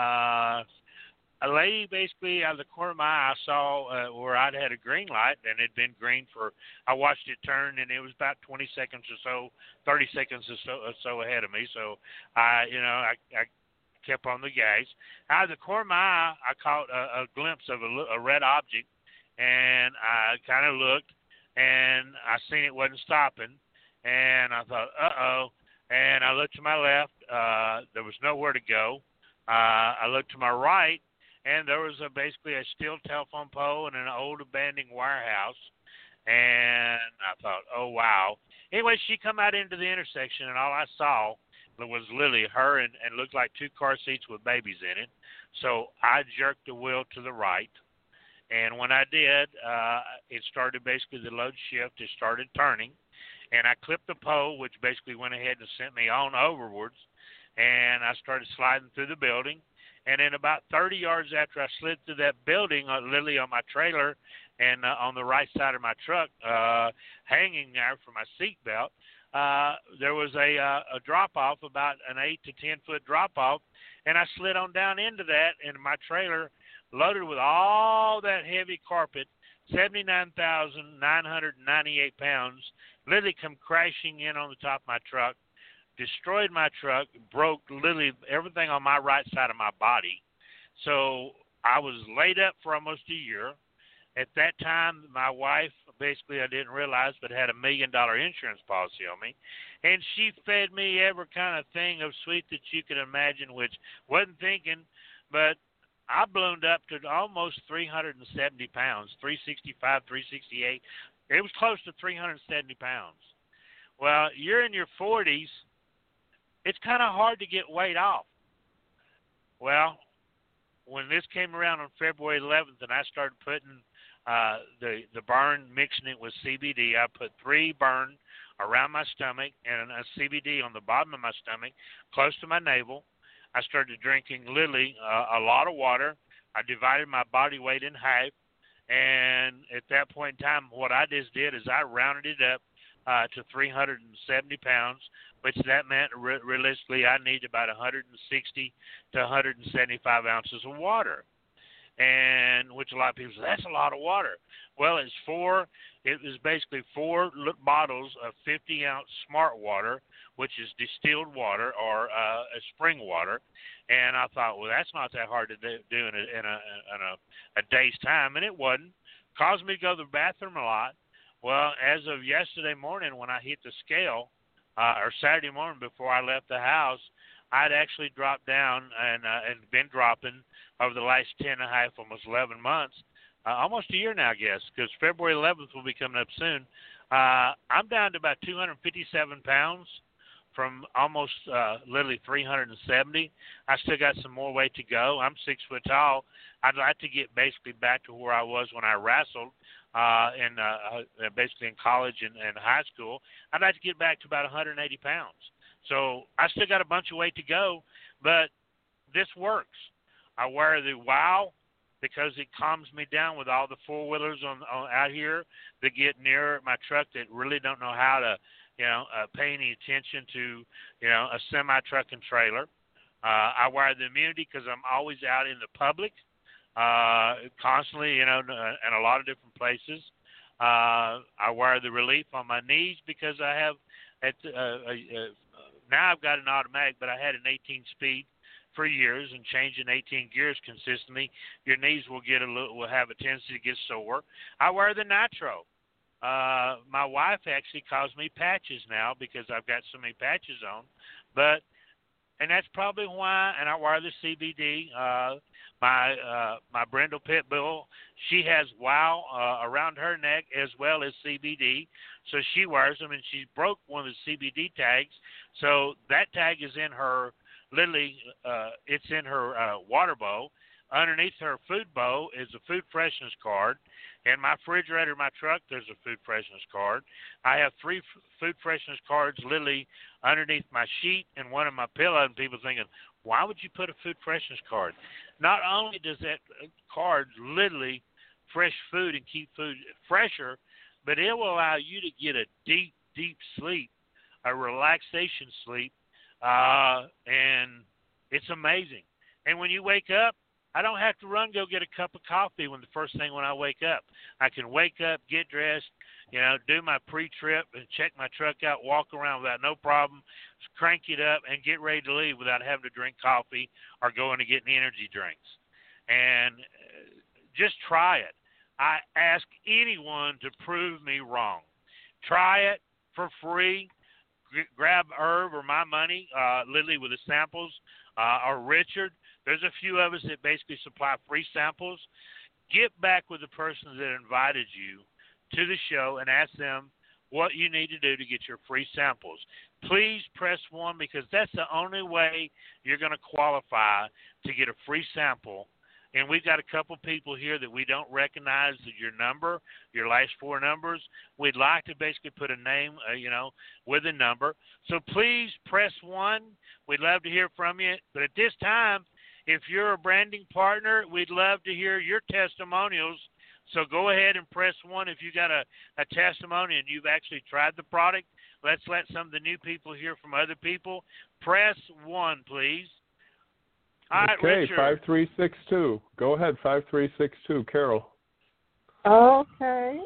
a lady basically out of the corner of my eye saw where I'd had a green light, and it had been green I watched it turn, and it was about 20 seconds or so, 30 seconds or so ahead of me. So I kept on the gas. Out of the corner of my eye, I caught a glimpse of a red object, and I kind of looked, and I seen it wasn't stopping, and I thought, uh-oh, and I looked to my left. There was nowhere to go. I looked to my right, and there was basically a steel telephone pole and an old abandoned warehouse, and I thought, oh, wow. Anyway, she come out into the intersection, and all I saw was Lily, her, and looked like two car seats with babies in it. So I jerked the wheel to the right, and when I did, it started basically the load shift. It started turning, and I clipped the pole, which basically went ahead and sent me on overwards, and I started sliding through the building. And then about 30 yards after I slid through that building, literally on my trailer and on the right side of my truck, hanging there for my seatbelt, there was a drop-off, about an 8 to 10-foot drop-off, and I slid on down into that, and my trailer, loaded with all that heavy carpet, 79,998 pounds, literally come crashing in on the top of my truck, destroyed my truck, broke literally everything on my right side of my body. So I was laid up for almost a year. At that time, my wife, basically I didn't realize, but had $1 million insurance policy on me. And she fed me every kind of thing of sweet that you could imagine, which wasn't thinking, but I ballooned up to almost 370 pounds, 365, 368. It was close to 370 pounds. Well, you're in your 40s. It's kind of hard to get weight off. Well, when this came around on February 11th and I started putting the burn, mixing it with CBD, I put 3 burn around my stomach and a CBD on the bottom of my stomach, close to my navel. I started drinking literally a lot of water. I divided my body weight in half. And at that point in time, what I just did is I rounded it up to 370 pounds, which that meant realistically I need about 160 to 175 ounces of water, and which a lot of people say, that's a lot of water. Well, it was basically 4 bottles of 50-ounce smart water, which is distilled water or a spring water, and I thought, well, that's not that hard to do in a day's time, and it wasn't. Caused me to go to the bathroom a lot. Well, as of yesterday morning when I hit the scale, or Saturday morning before I left the house, I'd actually dropped down and been dropping over the last 10 and a half, almost 11 months, almost a year now, I guess, because February 11th will be coming up soon. I'm down to about 257 pounds from almost literally 370. I still got some more weight to go. I'm 6 foot tall. I'd like to get basically back to where I was when I wrestled. Basically in college and high school, I'd like to get back to about 180 pounds. So I still got a bunch of weight to go, but this works. I wear the WOW because it calms me down with all the four-wheelers on out here that get near my truck that really don't know how to, pay any attention to, a semi-truck and trailer. I wear the immunity because I'm always out in the public. Constantly, in a lot of different places. I wear the relief on my knees because I have, now I've got an automatic, but I had an 18-speed for years, and changing 18 gears consistently, your knees will have a tendency to get sore. I wear the Nitro. My wife actually calls me Patches now because I've got so many patches on, and that's probably why. And I wear the CBD. My Brindle Pit Bull, she has WOW around her neck as well as CBD, so she wears them, and she broke one of the CBD tags, so that tag is in her literally, it's in her water bowl. Underneath her food bowl is a food freshness card. In my refrigerator in my truck, there's a food freshness card. I have 3 food freshness cards literally underneath my sheet and one on my pillow, and people thinking, why would you put a food freshness card? Not only does that card literally fresh food and keep food fresher, but it will allow you to get a deep, deep sleep, a relaxation sleep, and it's amazing. And when you wake up, I don't have to run, go get a cup of coffee when I wake up. I can wake up, get dressed, do my pre-trip and check my truck out, walk around without no problem, crank it up, and get ready to leave without having to drink coffee or going to get any energy drinks. And just try it. I ask anyone to prove me wrong. Try it for free. Grab Irv or my money, Lily with the samples, or Richard. There's a few of us that basically supply free samples. Get back with the person that invited you to the show and ask them what you need to do to get your free samples. Please press 1 because that's the only way you're going to qualify to get a free sample. And we've got a couple people here that we don't recognize your number, your last 4 numbers. We'd like to basically put a name, with a number. So please press 1. We'd love to hear from you. But at this time, if you're a branding partner, we'd love to hear your testimonials. So go ahead and press 1 if you got a testimony and you've actually tried the product. Let's let some of the new people hear from other people. Press 1, please. All right, okay, Richard. 5362. Go ahead, 5362. Carol. Okay.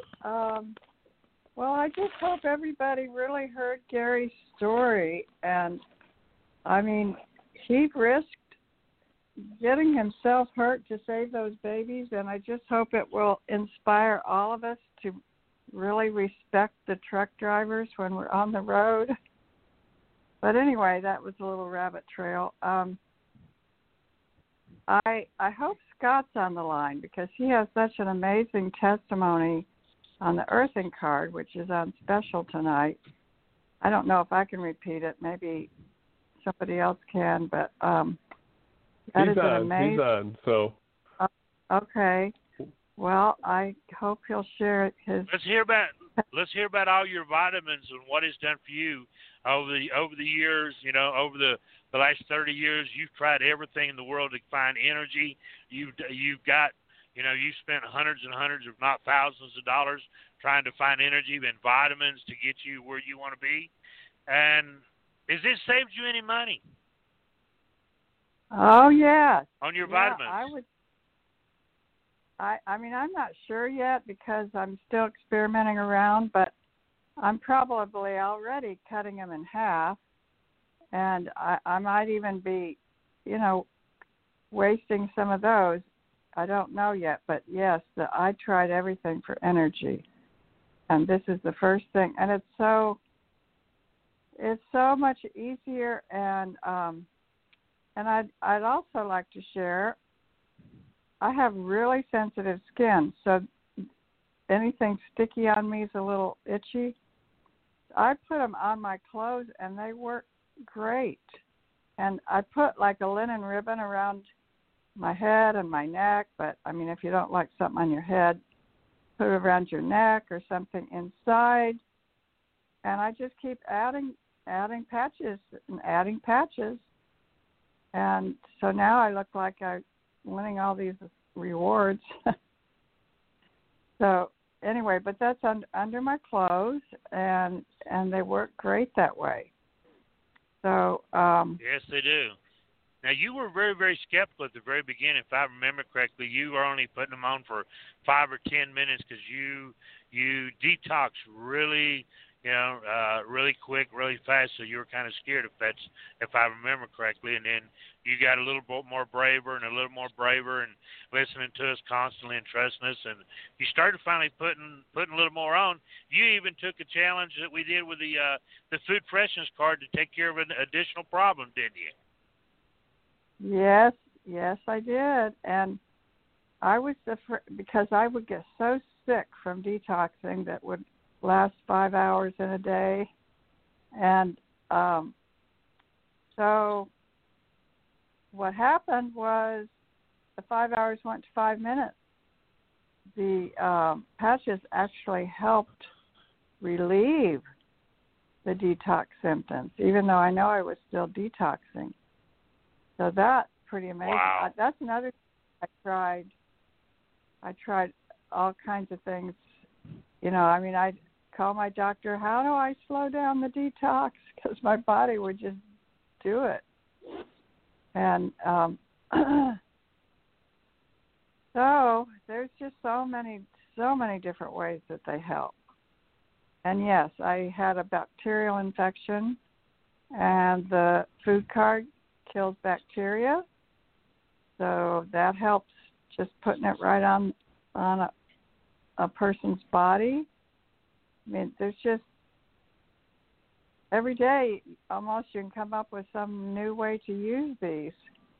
Well, I just hope everybody really heard Gary's story. And, I mean, he risked getting himself hurt to save those babies, and I just hope it will inspire all of us to really respect the truck drivers when we're on the road. But anyway, that was a little rabbit trail. I hope Scott's on the line because he has such an amazing testimony on the earthing card, which is on special tonight. I don't know if I can repeat it. Maybe somebody else can, but that is an amazing. He's on. So. Okay. Well, I hope he'll share his. Let's hear about all your vitamins and what it's done for you over the years. Over the last 30 years, you've tried everything in the world to find energy. You've got, you've spent hundreds and hundreds, if not thousands of dollars trying to find energy and vitamins to get you where you want to be. And has this saved you any money? Oh, yeah. On your vitamins? I mean, I'm not sure yet because I'm still experimenting around, but I'm probably already cutting them in half. And I might even be, wasting some of those. I don't know yet, but yes, I tried everything for energy. And this is the first thing. And it's so much easier. And I'd also like to share, I have really sensitive skin, so anything sticky on me is a little itchy. I put them on my clothes, and they work great. And I put like a linen ribbon around my head and my neck, but, I mean, if you don't like something on your head, put it around your neck or something inside. And I just keep adding patches and adding patches. And so now I look like I'm winning all these rewards. So anyway, but that's under my clothes, and they work great that way. So yes, they do. Now, you were very, very skeptical at the very beginning. If I remember correctly, you were only putting them on for 5 or 10 minutes because you detox really, really quick, really fast. So you were kind of scared if I remember correctly. And then you got a little bit more braver and listening to us constantly and trusting us. And you started finally putting a little more on. You even took a challenge that we did with the food freshness card to take care of an additional problem, didn't you? Yes, I did. And I was because I would get so sick from detoxing that would last 5 hours in a day. And so what happened was the 5 hours went to 5 minutes. The patches actually helped relieve the detox symptoms, even though I know I was still detoxing. So that's pretty amazing. Wow. That's another thing I tried all kinds of things. I call my doctor, how do I slow down the detox? Because my body would just do it. And so there's just so many different ways that they help. And yes, I had a bacterial infection, and the food card kills bacteria. So that helps, just putting it right on a person's body. I mean, there's just every day almost you can come up with some new way to use these.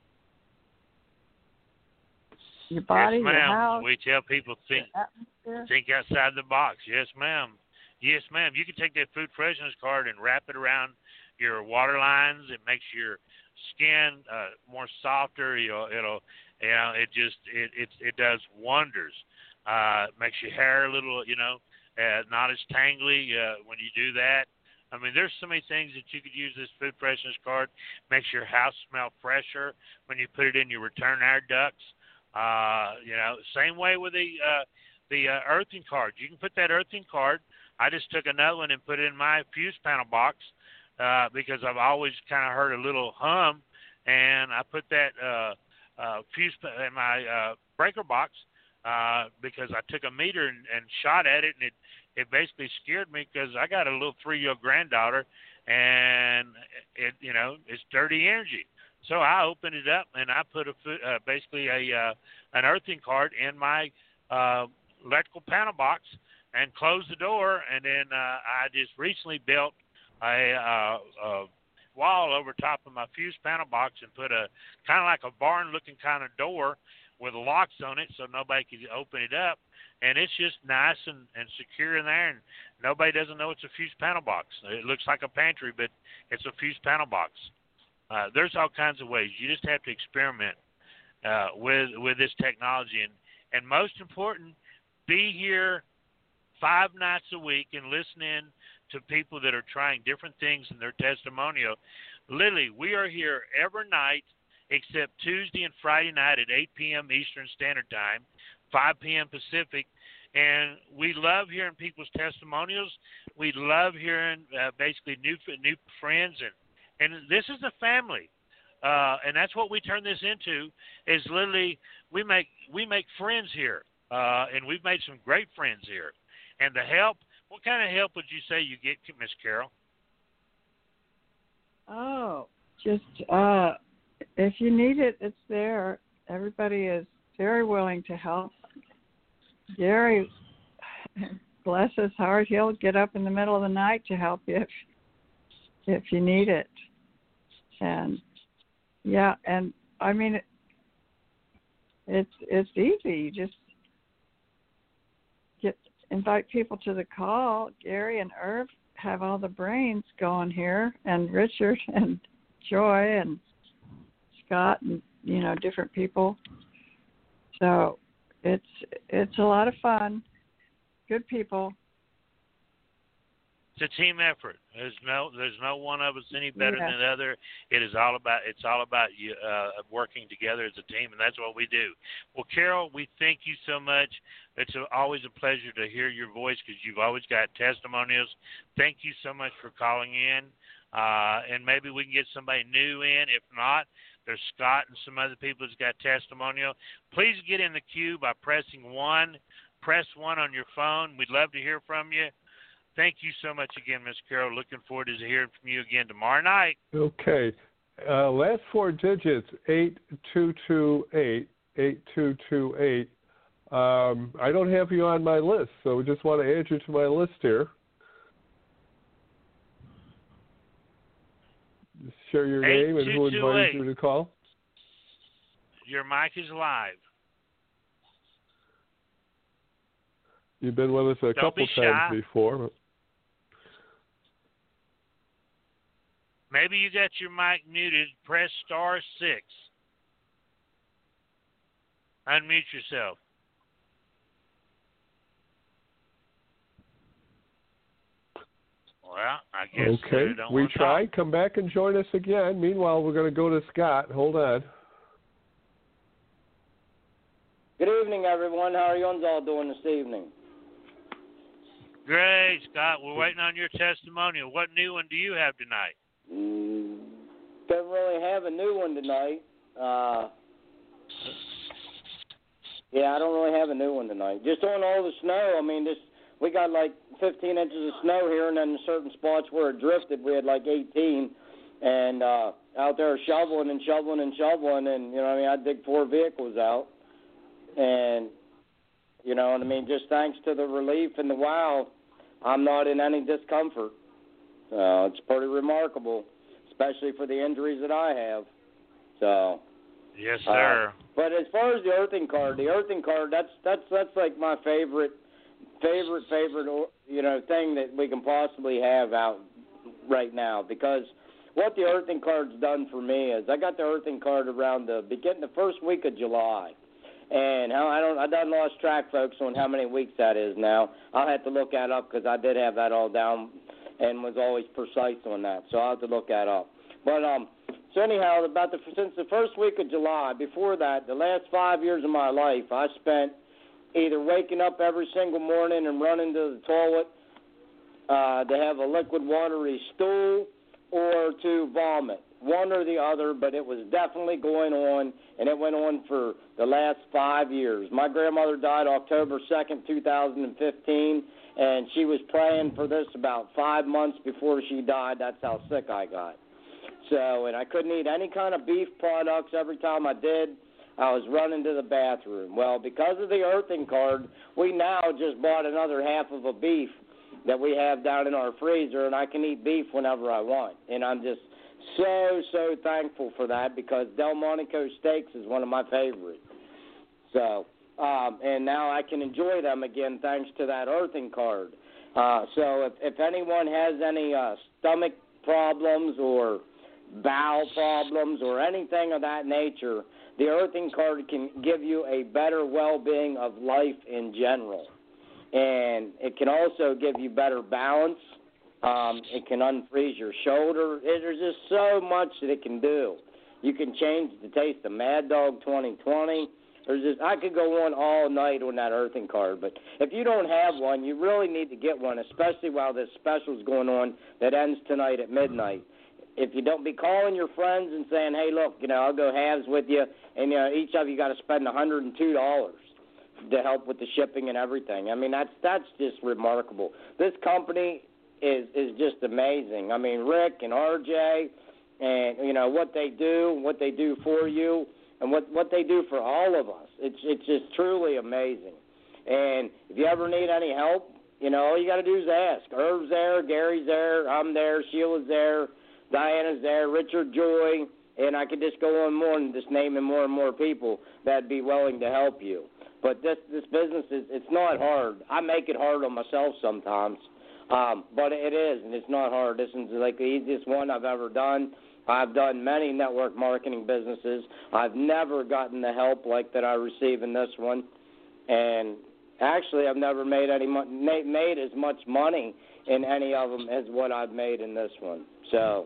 Your body, yes, ma'am. Your house. We tell people think outside the box. Yes, ma'am. Yes, ma'am. You can take that food freshness card and wrap it around your water lines. It makes your skin more softer. It does wonders. Makes your hair a little, not as tangly when you do that. I mean, there's so many things that you could use this food freshness card. Makes your house smell fresher when you put it in your return air ducts. Same way with the earthing card. You can put that earthing card. I just took another one and put it in my fuse panel box because I've always kind of heard a little hum, and I put that fuse in my breaker box because I took a meter and shot at it, and it basically scared me because I got a little 3-year-old granddaughter, and it's dirty energy. So I opened it up and I put basically an earthing card in my electrical panel box and closed the door. And then I just recently built a wall over top of my fuse panel box and put a kind of like a barn-looking kind of door with locks on it so nobody could open it up. And it's just nice and secure in there, and nobody doesn't know it's a fuse panel box. It looks like a pantry, but it's a fuse panel box. There's all kinds of ways. You just have to experiment with this technology. And most important, be here 5 nights a week and listen in to people that are trying different things in their testimonial. Literally, we are here every night except Tuesday and Friday night at 8 p.m. Eastern Standard Time, 5 p.m. Pacific. And we love hearing people's testimonials. We love hearing basically new friends. And this is a family. And that's what we turn this into, is literally we make friends here. And we've made some great friends here. And the help, what kind of help would you say you get, Miss Carol? Oh, just if you need it, it's there. Everybody is very willing to help. Gary, bless his heart, he'll get up in the middle of the night to help you if you need it. And yeah, and I mean it's easy. You just invite people to the call. Gary and Irv have all the brains going here, and Richard and Joy and Scott and different people. So it's a lot of fun. Good people. It's a team effort. There's no one of us any better than the other. It's all about you working together as a team, and that's what we do. Well, Carol, we thank you so much. It's always a pleasure to hear your voice because you've always got testimonials. Thank you so much for calling in, and maybe we can get somebody new in. If not, there's Scott and some other people that's got testimonial. Please get in the queue by pressing 1. Press 1 on your phone. We'd love to hear from you. Thank you so much again, Miss Carol. Looking forward to hearing from you again tomorrow night. Okay. Last 4 digits, 8228, 8228. I don't have you on my list, so we just want to add you to my list here. Just share your name and who invited you to call. Your mic is live. You've been with us a couple times before. Maybe you got your mic muted. Press *6. unmute yourself. Well, I guess okay. We tried. Come back and join us again. Meanwhile, we're going to go to Scott. Hold on. Good evening, everyone. How are you all doing this evening? Great, Scott. We're waiting on your testimonial. What new one do you have tonight? Don't really have a new one tonight. Yeah, I don't really have a new one tonight. Just on all the snow, I mean, we got like 15 inches of snow here, and then in certain spots where it drifted, we had like 18. And out there shoveling, and, and, you know, I mean, I dig 4 vehicles out. And, you know, and I mean, just thanks to the relief and the wow, I'm not in any discomfort. It's pretty remarkable, especially for the injuries that I have. So. Yes, sir. But as far as the earthing card, that's like my favorite, you know, thing that we can possibly have out right now, because what the earthing card's done for me is I got the earthing card around the first week of July. And I done lost track, folks, on how many weeks that is now. I'll have to look that up because I did have that all down and was always precise on that. So I'll have to look that up. But so anyhow, since the first week of July, before that, the last 5 years of my life, I spent either waking up every single morning and running to the toilet to have a liquid watery stool or to vomit. One or the other, but it was definitely going on, and it went on for the last 5 years. My grandmother died October 2nd, 2015, and she was praying for this about 5 months before she died. That's how sick I got. So, and I couldn't eat any kind of beef products. Every time I did, I was running to the bathroom. Well, because of the earthing card, we now just bought another half of a beef that we have down in our freezer, and I can eat beef whenever I want. And I'm just so thankful for that, because Delmonico Steaks is one of my favorites. So, and now I can enjoy them again thanks to that earthing card. So if anyone has any stomach problems or bowel problems or anything of that nature, the earthing card can give you a better well-being of life in general. And it can also give you better balance. It can unfreeze your shoulder. There's just so much that it can do. You can change the taste of Mad Dog 2020. I could go on all night on that earthing card. But if you don't have one, you really need to get one, especially while this special's going on that ends tonight at midnight. If you don't, be calling your friends and saying, hey, look, you know, I'll go halves with you, and each of you got to spend $102 to help with the shipping and everything. I mean, that's just remarkable. This company is just amazing. I mean, Rick and RJ, and you know what they do for you, and what they do for all of us. It's just truly amazing. And if you ever need any help, you know, all you got to do is ask. Irv's there, Gary's there, I'm there, Sheila's there, Diana's there, Richard Joy, and I could just go on more and just naming more and more people that'd be willing to help you. But this business it's not hard. I make it hard on myself sometimes, but it is, and it's not hard. This is like the easiest one I've ever done. I've done many network marketing businesses. I've never gotten the help like that I receive in this one, and actually I've never made as much money in any of them as what I've made in this one. So.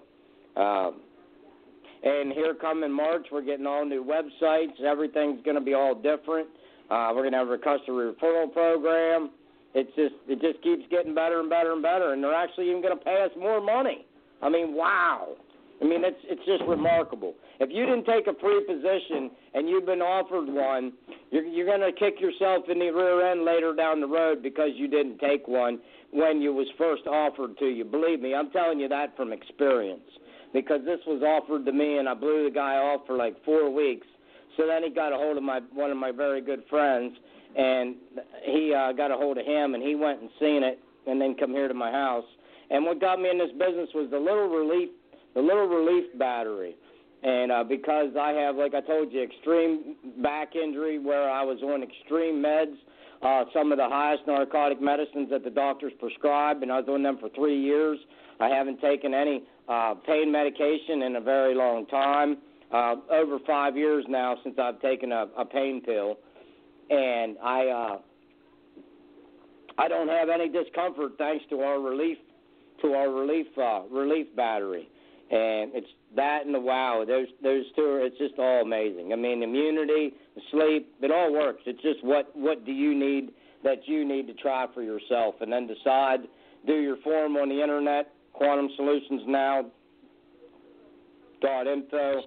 And here come in March, we're getting all new websites. Everything's going to be all different. We're going to have a customer referral program. It just keeps getting better and better and better, and they're actually even going to pay us more money. I mean, wow. I mean, it's just remarkable. If you didn't take a free position and you've been offered one, you're going to kick yourself in the rear end later down the road because you didn't take one when you was first offered to you. Believe me, I'm telling you that from experience, because this was offered to me, and I blew the guy off for like 4 weeks. So then he got a hold of one of my very good friends, and he got a hold of him, and he went and seen it, and then come here to my house. And what got me in this business was the little relief battery. And because I have, like I told you, extreme back injury where I was on extreme meds, some of the highest narcotic medicines that the doctors prescribe, and I was on them for 3 years. I haven't taken any pain medication in a very long time. Over 5 years now since I've taken a pain pill. and I don't have any discomfort thanks to our relief battery. And it's that and the wow. Those two, it's just all amazing. I mean, immunity, the sleep, it all works. It's just what do you need that you need to try for yourself, and then decide. Do your form on the internet, quantumsolutionsnow.info. I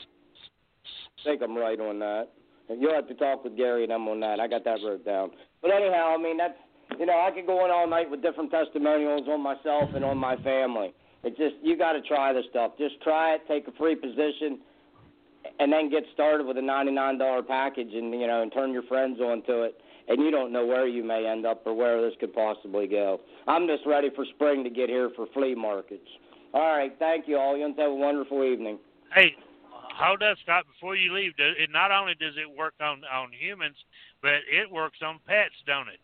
think I'm right on that. You'll have to talk with Gary and them on that. I got that wrote down. But anyhow, I mean, that's, I could go on all night with different testimonials on myself and on my family. It's just, you got to try this stuff. Just try it, take a free position, and then get started with a $99 package and, and turn your friends onto it. And you don't know where you may end up or where this could possibly go. I'm just ready for spring to get here for flea markets. All right, thank you all. You have a wonderful evening. Hey, hold up, Scott, before you leave. Not only does it work on humans, but it works on pets, don't it?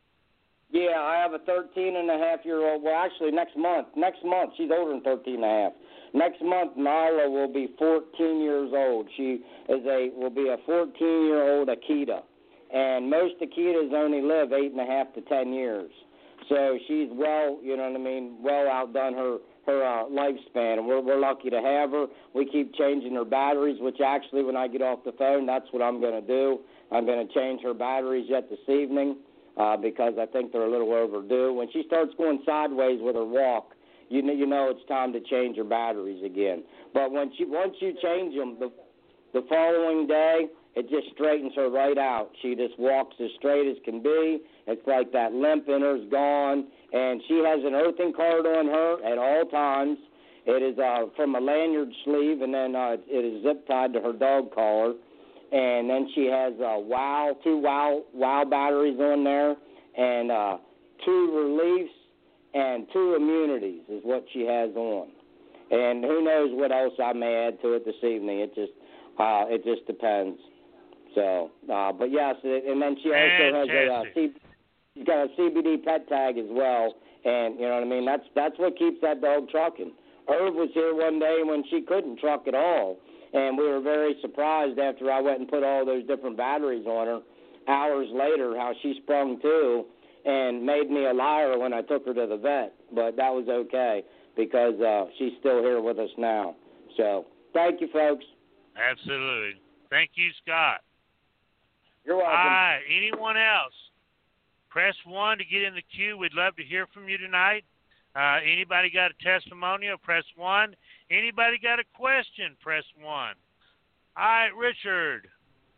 Yeah, I have a 13-and-a-half-year-old. Well, actually, next month, she's older than 13-and-a-half. Next month, Nyla will be 14 years old. She will be a 14-year-old Akita. And most Akitas only live 8.5 to 10 years. So she's well outdone her lifespan. And we're lucky to have her. We keep changing her batteries, which actually when I get off the phone, that's what I'm going to do. I'm going to change her batteries yet this evening because I think they're a little overdue. When she starts going sideways with her walk, you know it's time to change her batteries again. But once you change them, the following day, it just straightens her right out. She just walks as straight as can be. It's like that limp in her's gone. And she has an earthing card on her at all times. It is from a lanyard sleeve, and then it is zip-tied to her dog collar. And then she has two wow batteries on there, and 2 reliefs and 2 immunities is what she has on. And who knows what else I may add to it this evening. It just depends. So, but yes, and then she also has she's got a CBD pet tag as well, and you know what I mean. That's what keeps that dog trucking. Irv was here one day when she couldn't truck at all, and we were very surprised after I went and put all those different batteries on her. Hours later, how she sprung to and made me a liar when I took her to the vet, but that was okay because she's still here with us now. So, thank you, folks. Absolutely. Thank you, Scott. You're welcome. All right. Anyone else? Press 1 to get in the queue. We'd love to hear from you tonight. Anybody got a testimonial? Press 1. Anybody got a question? Press 1. All right, Richard.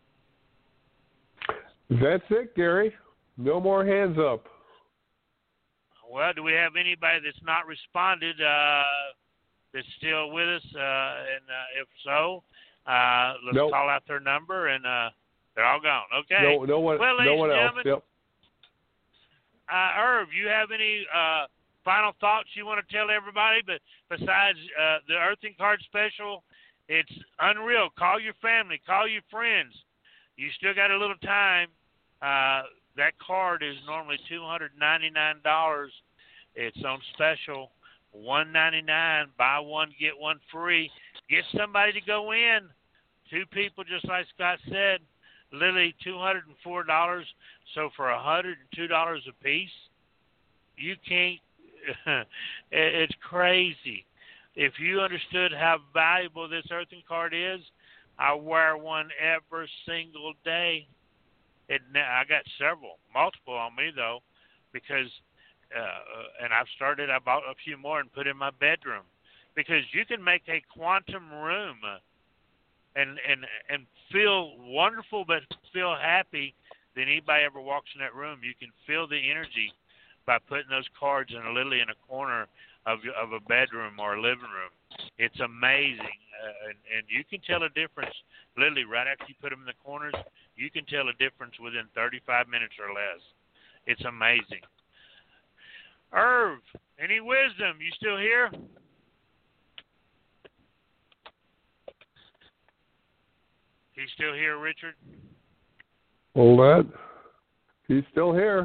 That's it, Gary. No more hands up. Well, do we have anybody that's not responded that's still with us? And if so, let's call out their number, and they're all gone. Okay. No one. Well, no one else. Yep. Irv, you have any final thoughts you want to tell everybody? But besides the Earthing Card Special, it's unreal. Call your family. Call your friends. You still got a little time. That card is normally $299. It's on special, $199. Buy one, get one free. Get somebody to go in. 2 people, just like Scott said. Literally $204. So for $102 a piece, you can't. It's crazy. If you understood how valuable this Earthing Card is, I wear one every single day. I got multiple on me though, because and I bought a few more and put in my bedroom, because you can make a quantum room and feel wonderful, but feel happy than anybody ever walks in that room. You can feel the energy by putting those cards literally in a corner of a bedroom or a living room. It's amazing, and you can tell a difference literally right after you put them in the corners. You can tell a difference within 35 minutes or less. It's amazing. Irv, any wisdom? You still here? He's still here, Richard? Hold that. He's still here.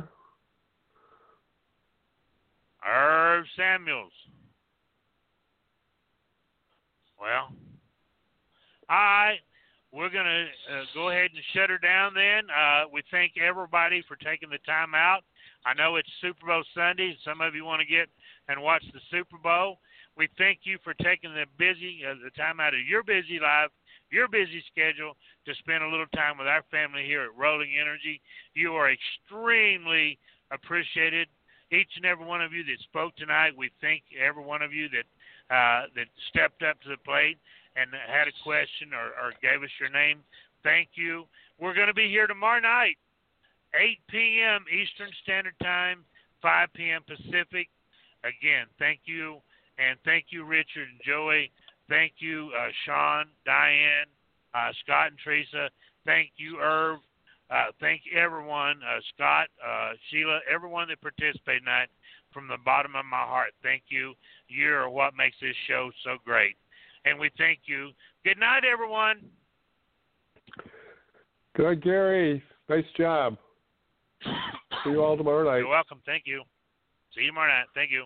Irv Samuels. Well, all right. we're going to go ahead and shut her down then. We thank everybody for taking the time out. I know it's Super Bowl Sunday. Some of you want to get and watch the Super Bowl. We thank you for taking the time out of your busy life, your busy schedule, to spend a little time with our family here at Rolling Energy. You are extremely appreciated. Each and every one of you that spoke tonight, we thank every one of you that stepped up to the plate and had a question or gave us your name. Thank you. We're going to be here tomorrow night, 8 p.m. Eastern Standard Time, 5 p.m. Pacific. Again, thank you. And thank you, Richard and Joey. Thank you, Sean, Diane, Scott and Teresa. Thank you, Irv. Thank everyone, Scott, Sheila, everyone that participated tonight, from the bottom of my heart. Thank you. You're what makes this show so great. And we thank you. Good night, everyone. Good, Gary. Nice job. See you all tomorrow night. You're welcome. Thank you. See you tomorrow night. Thank you.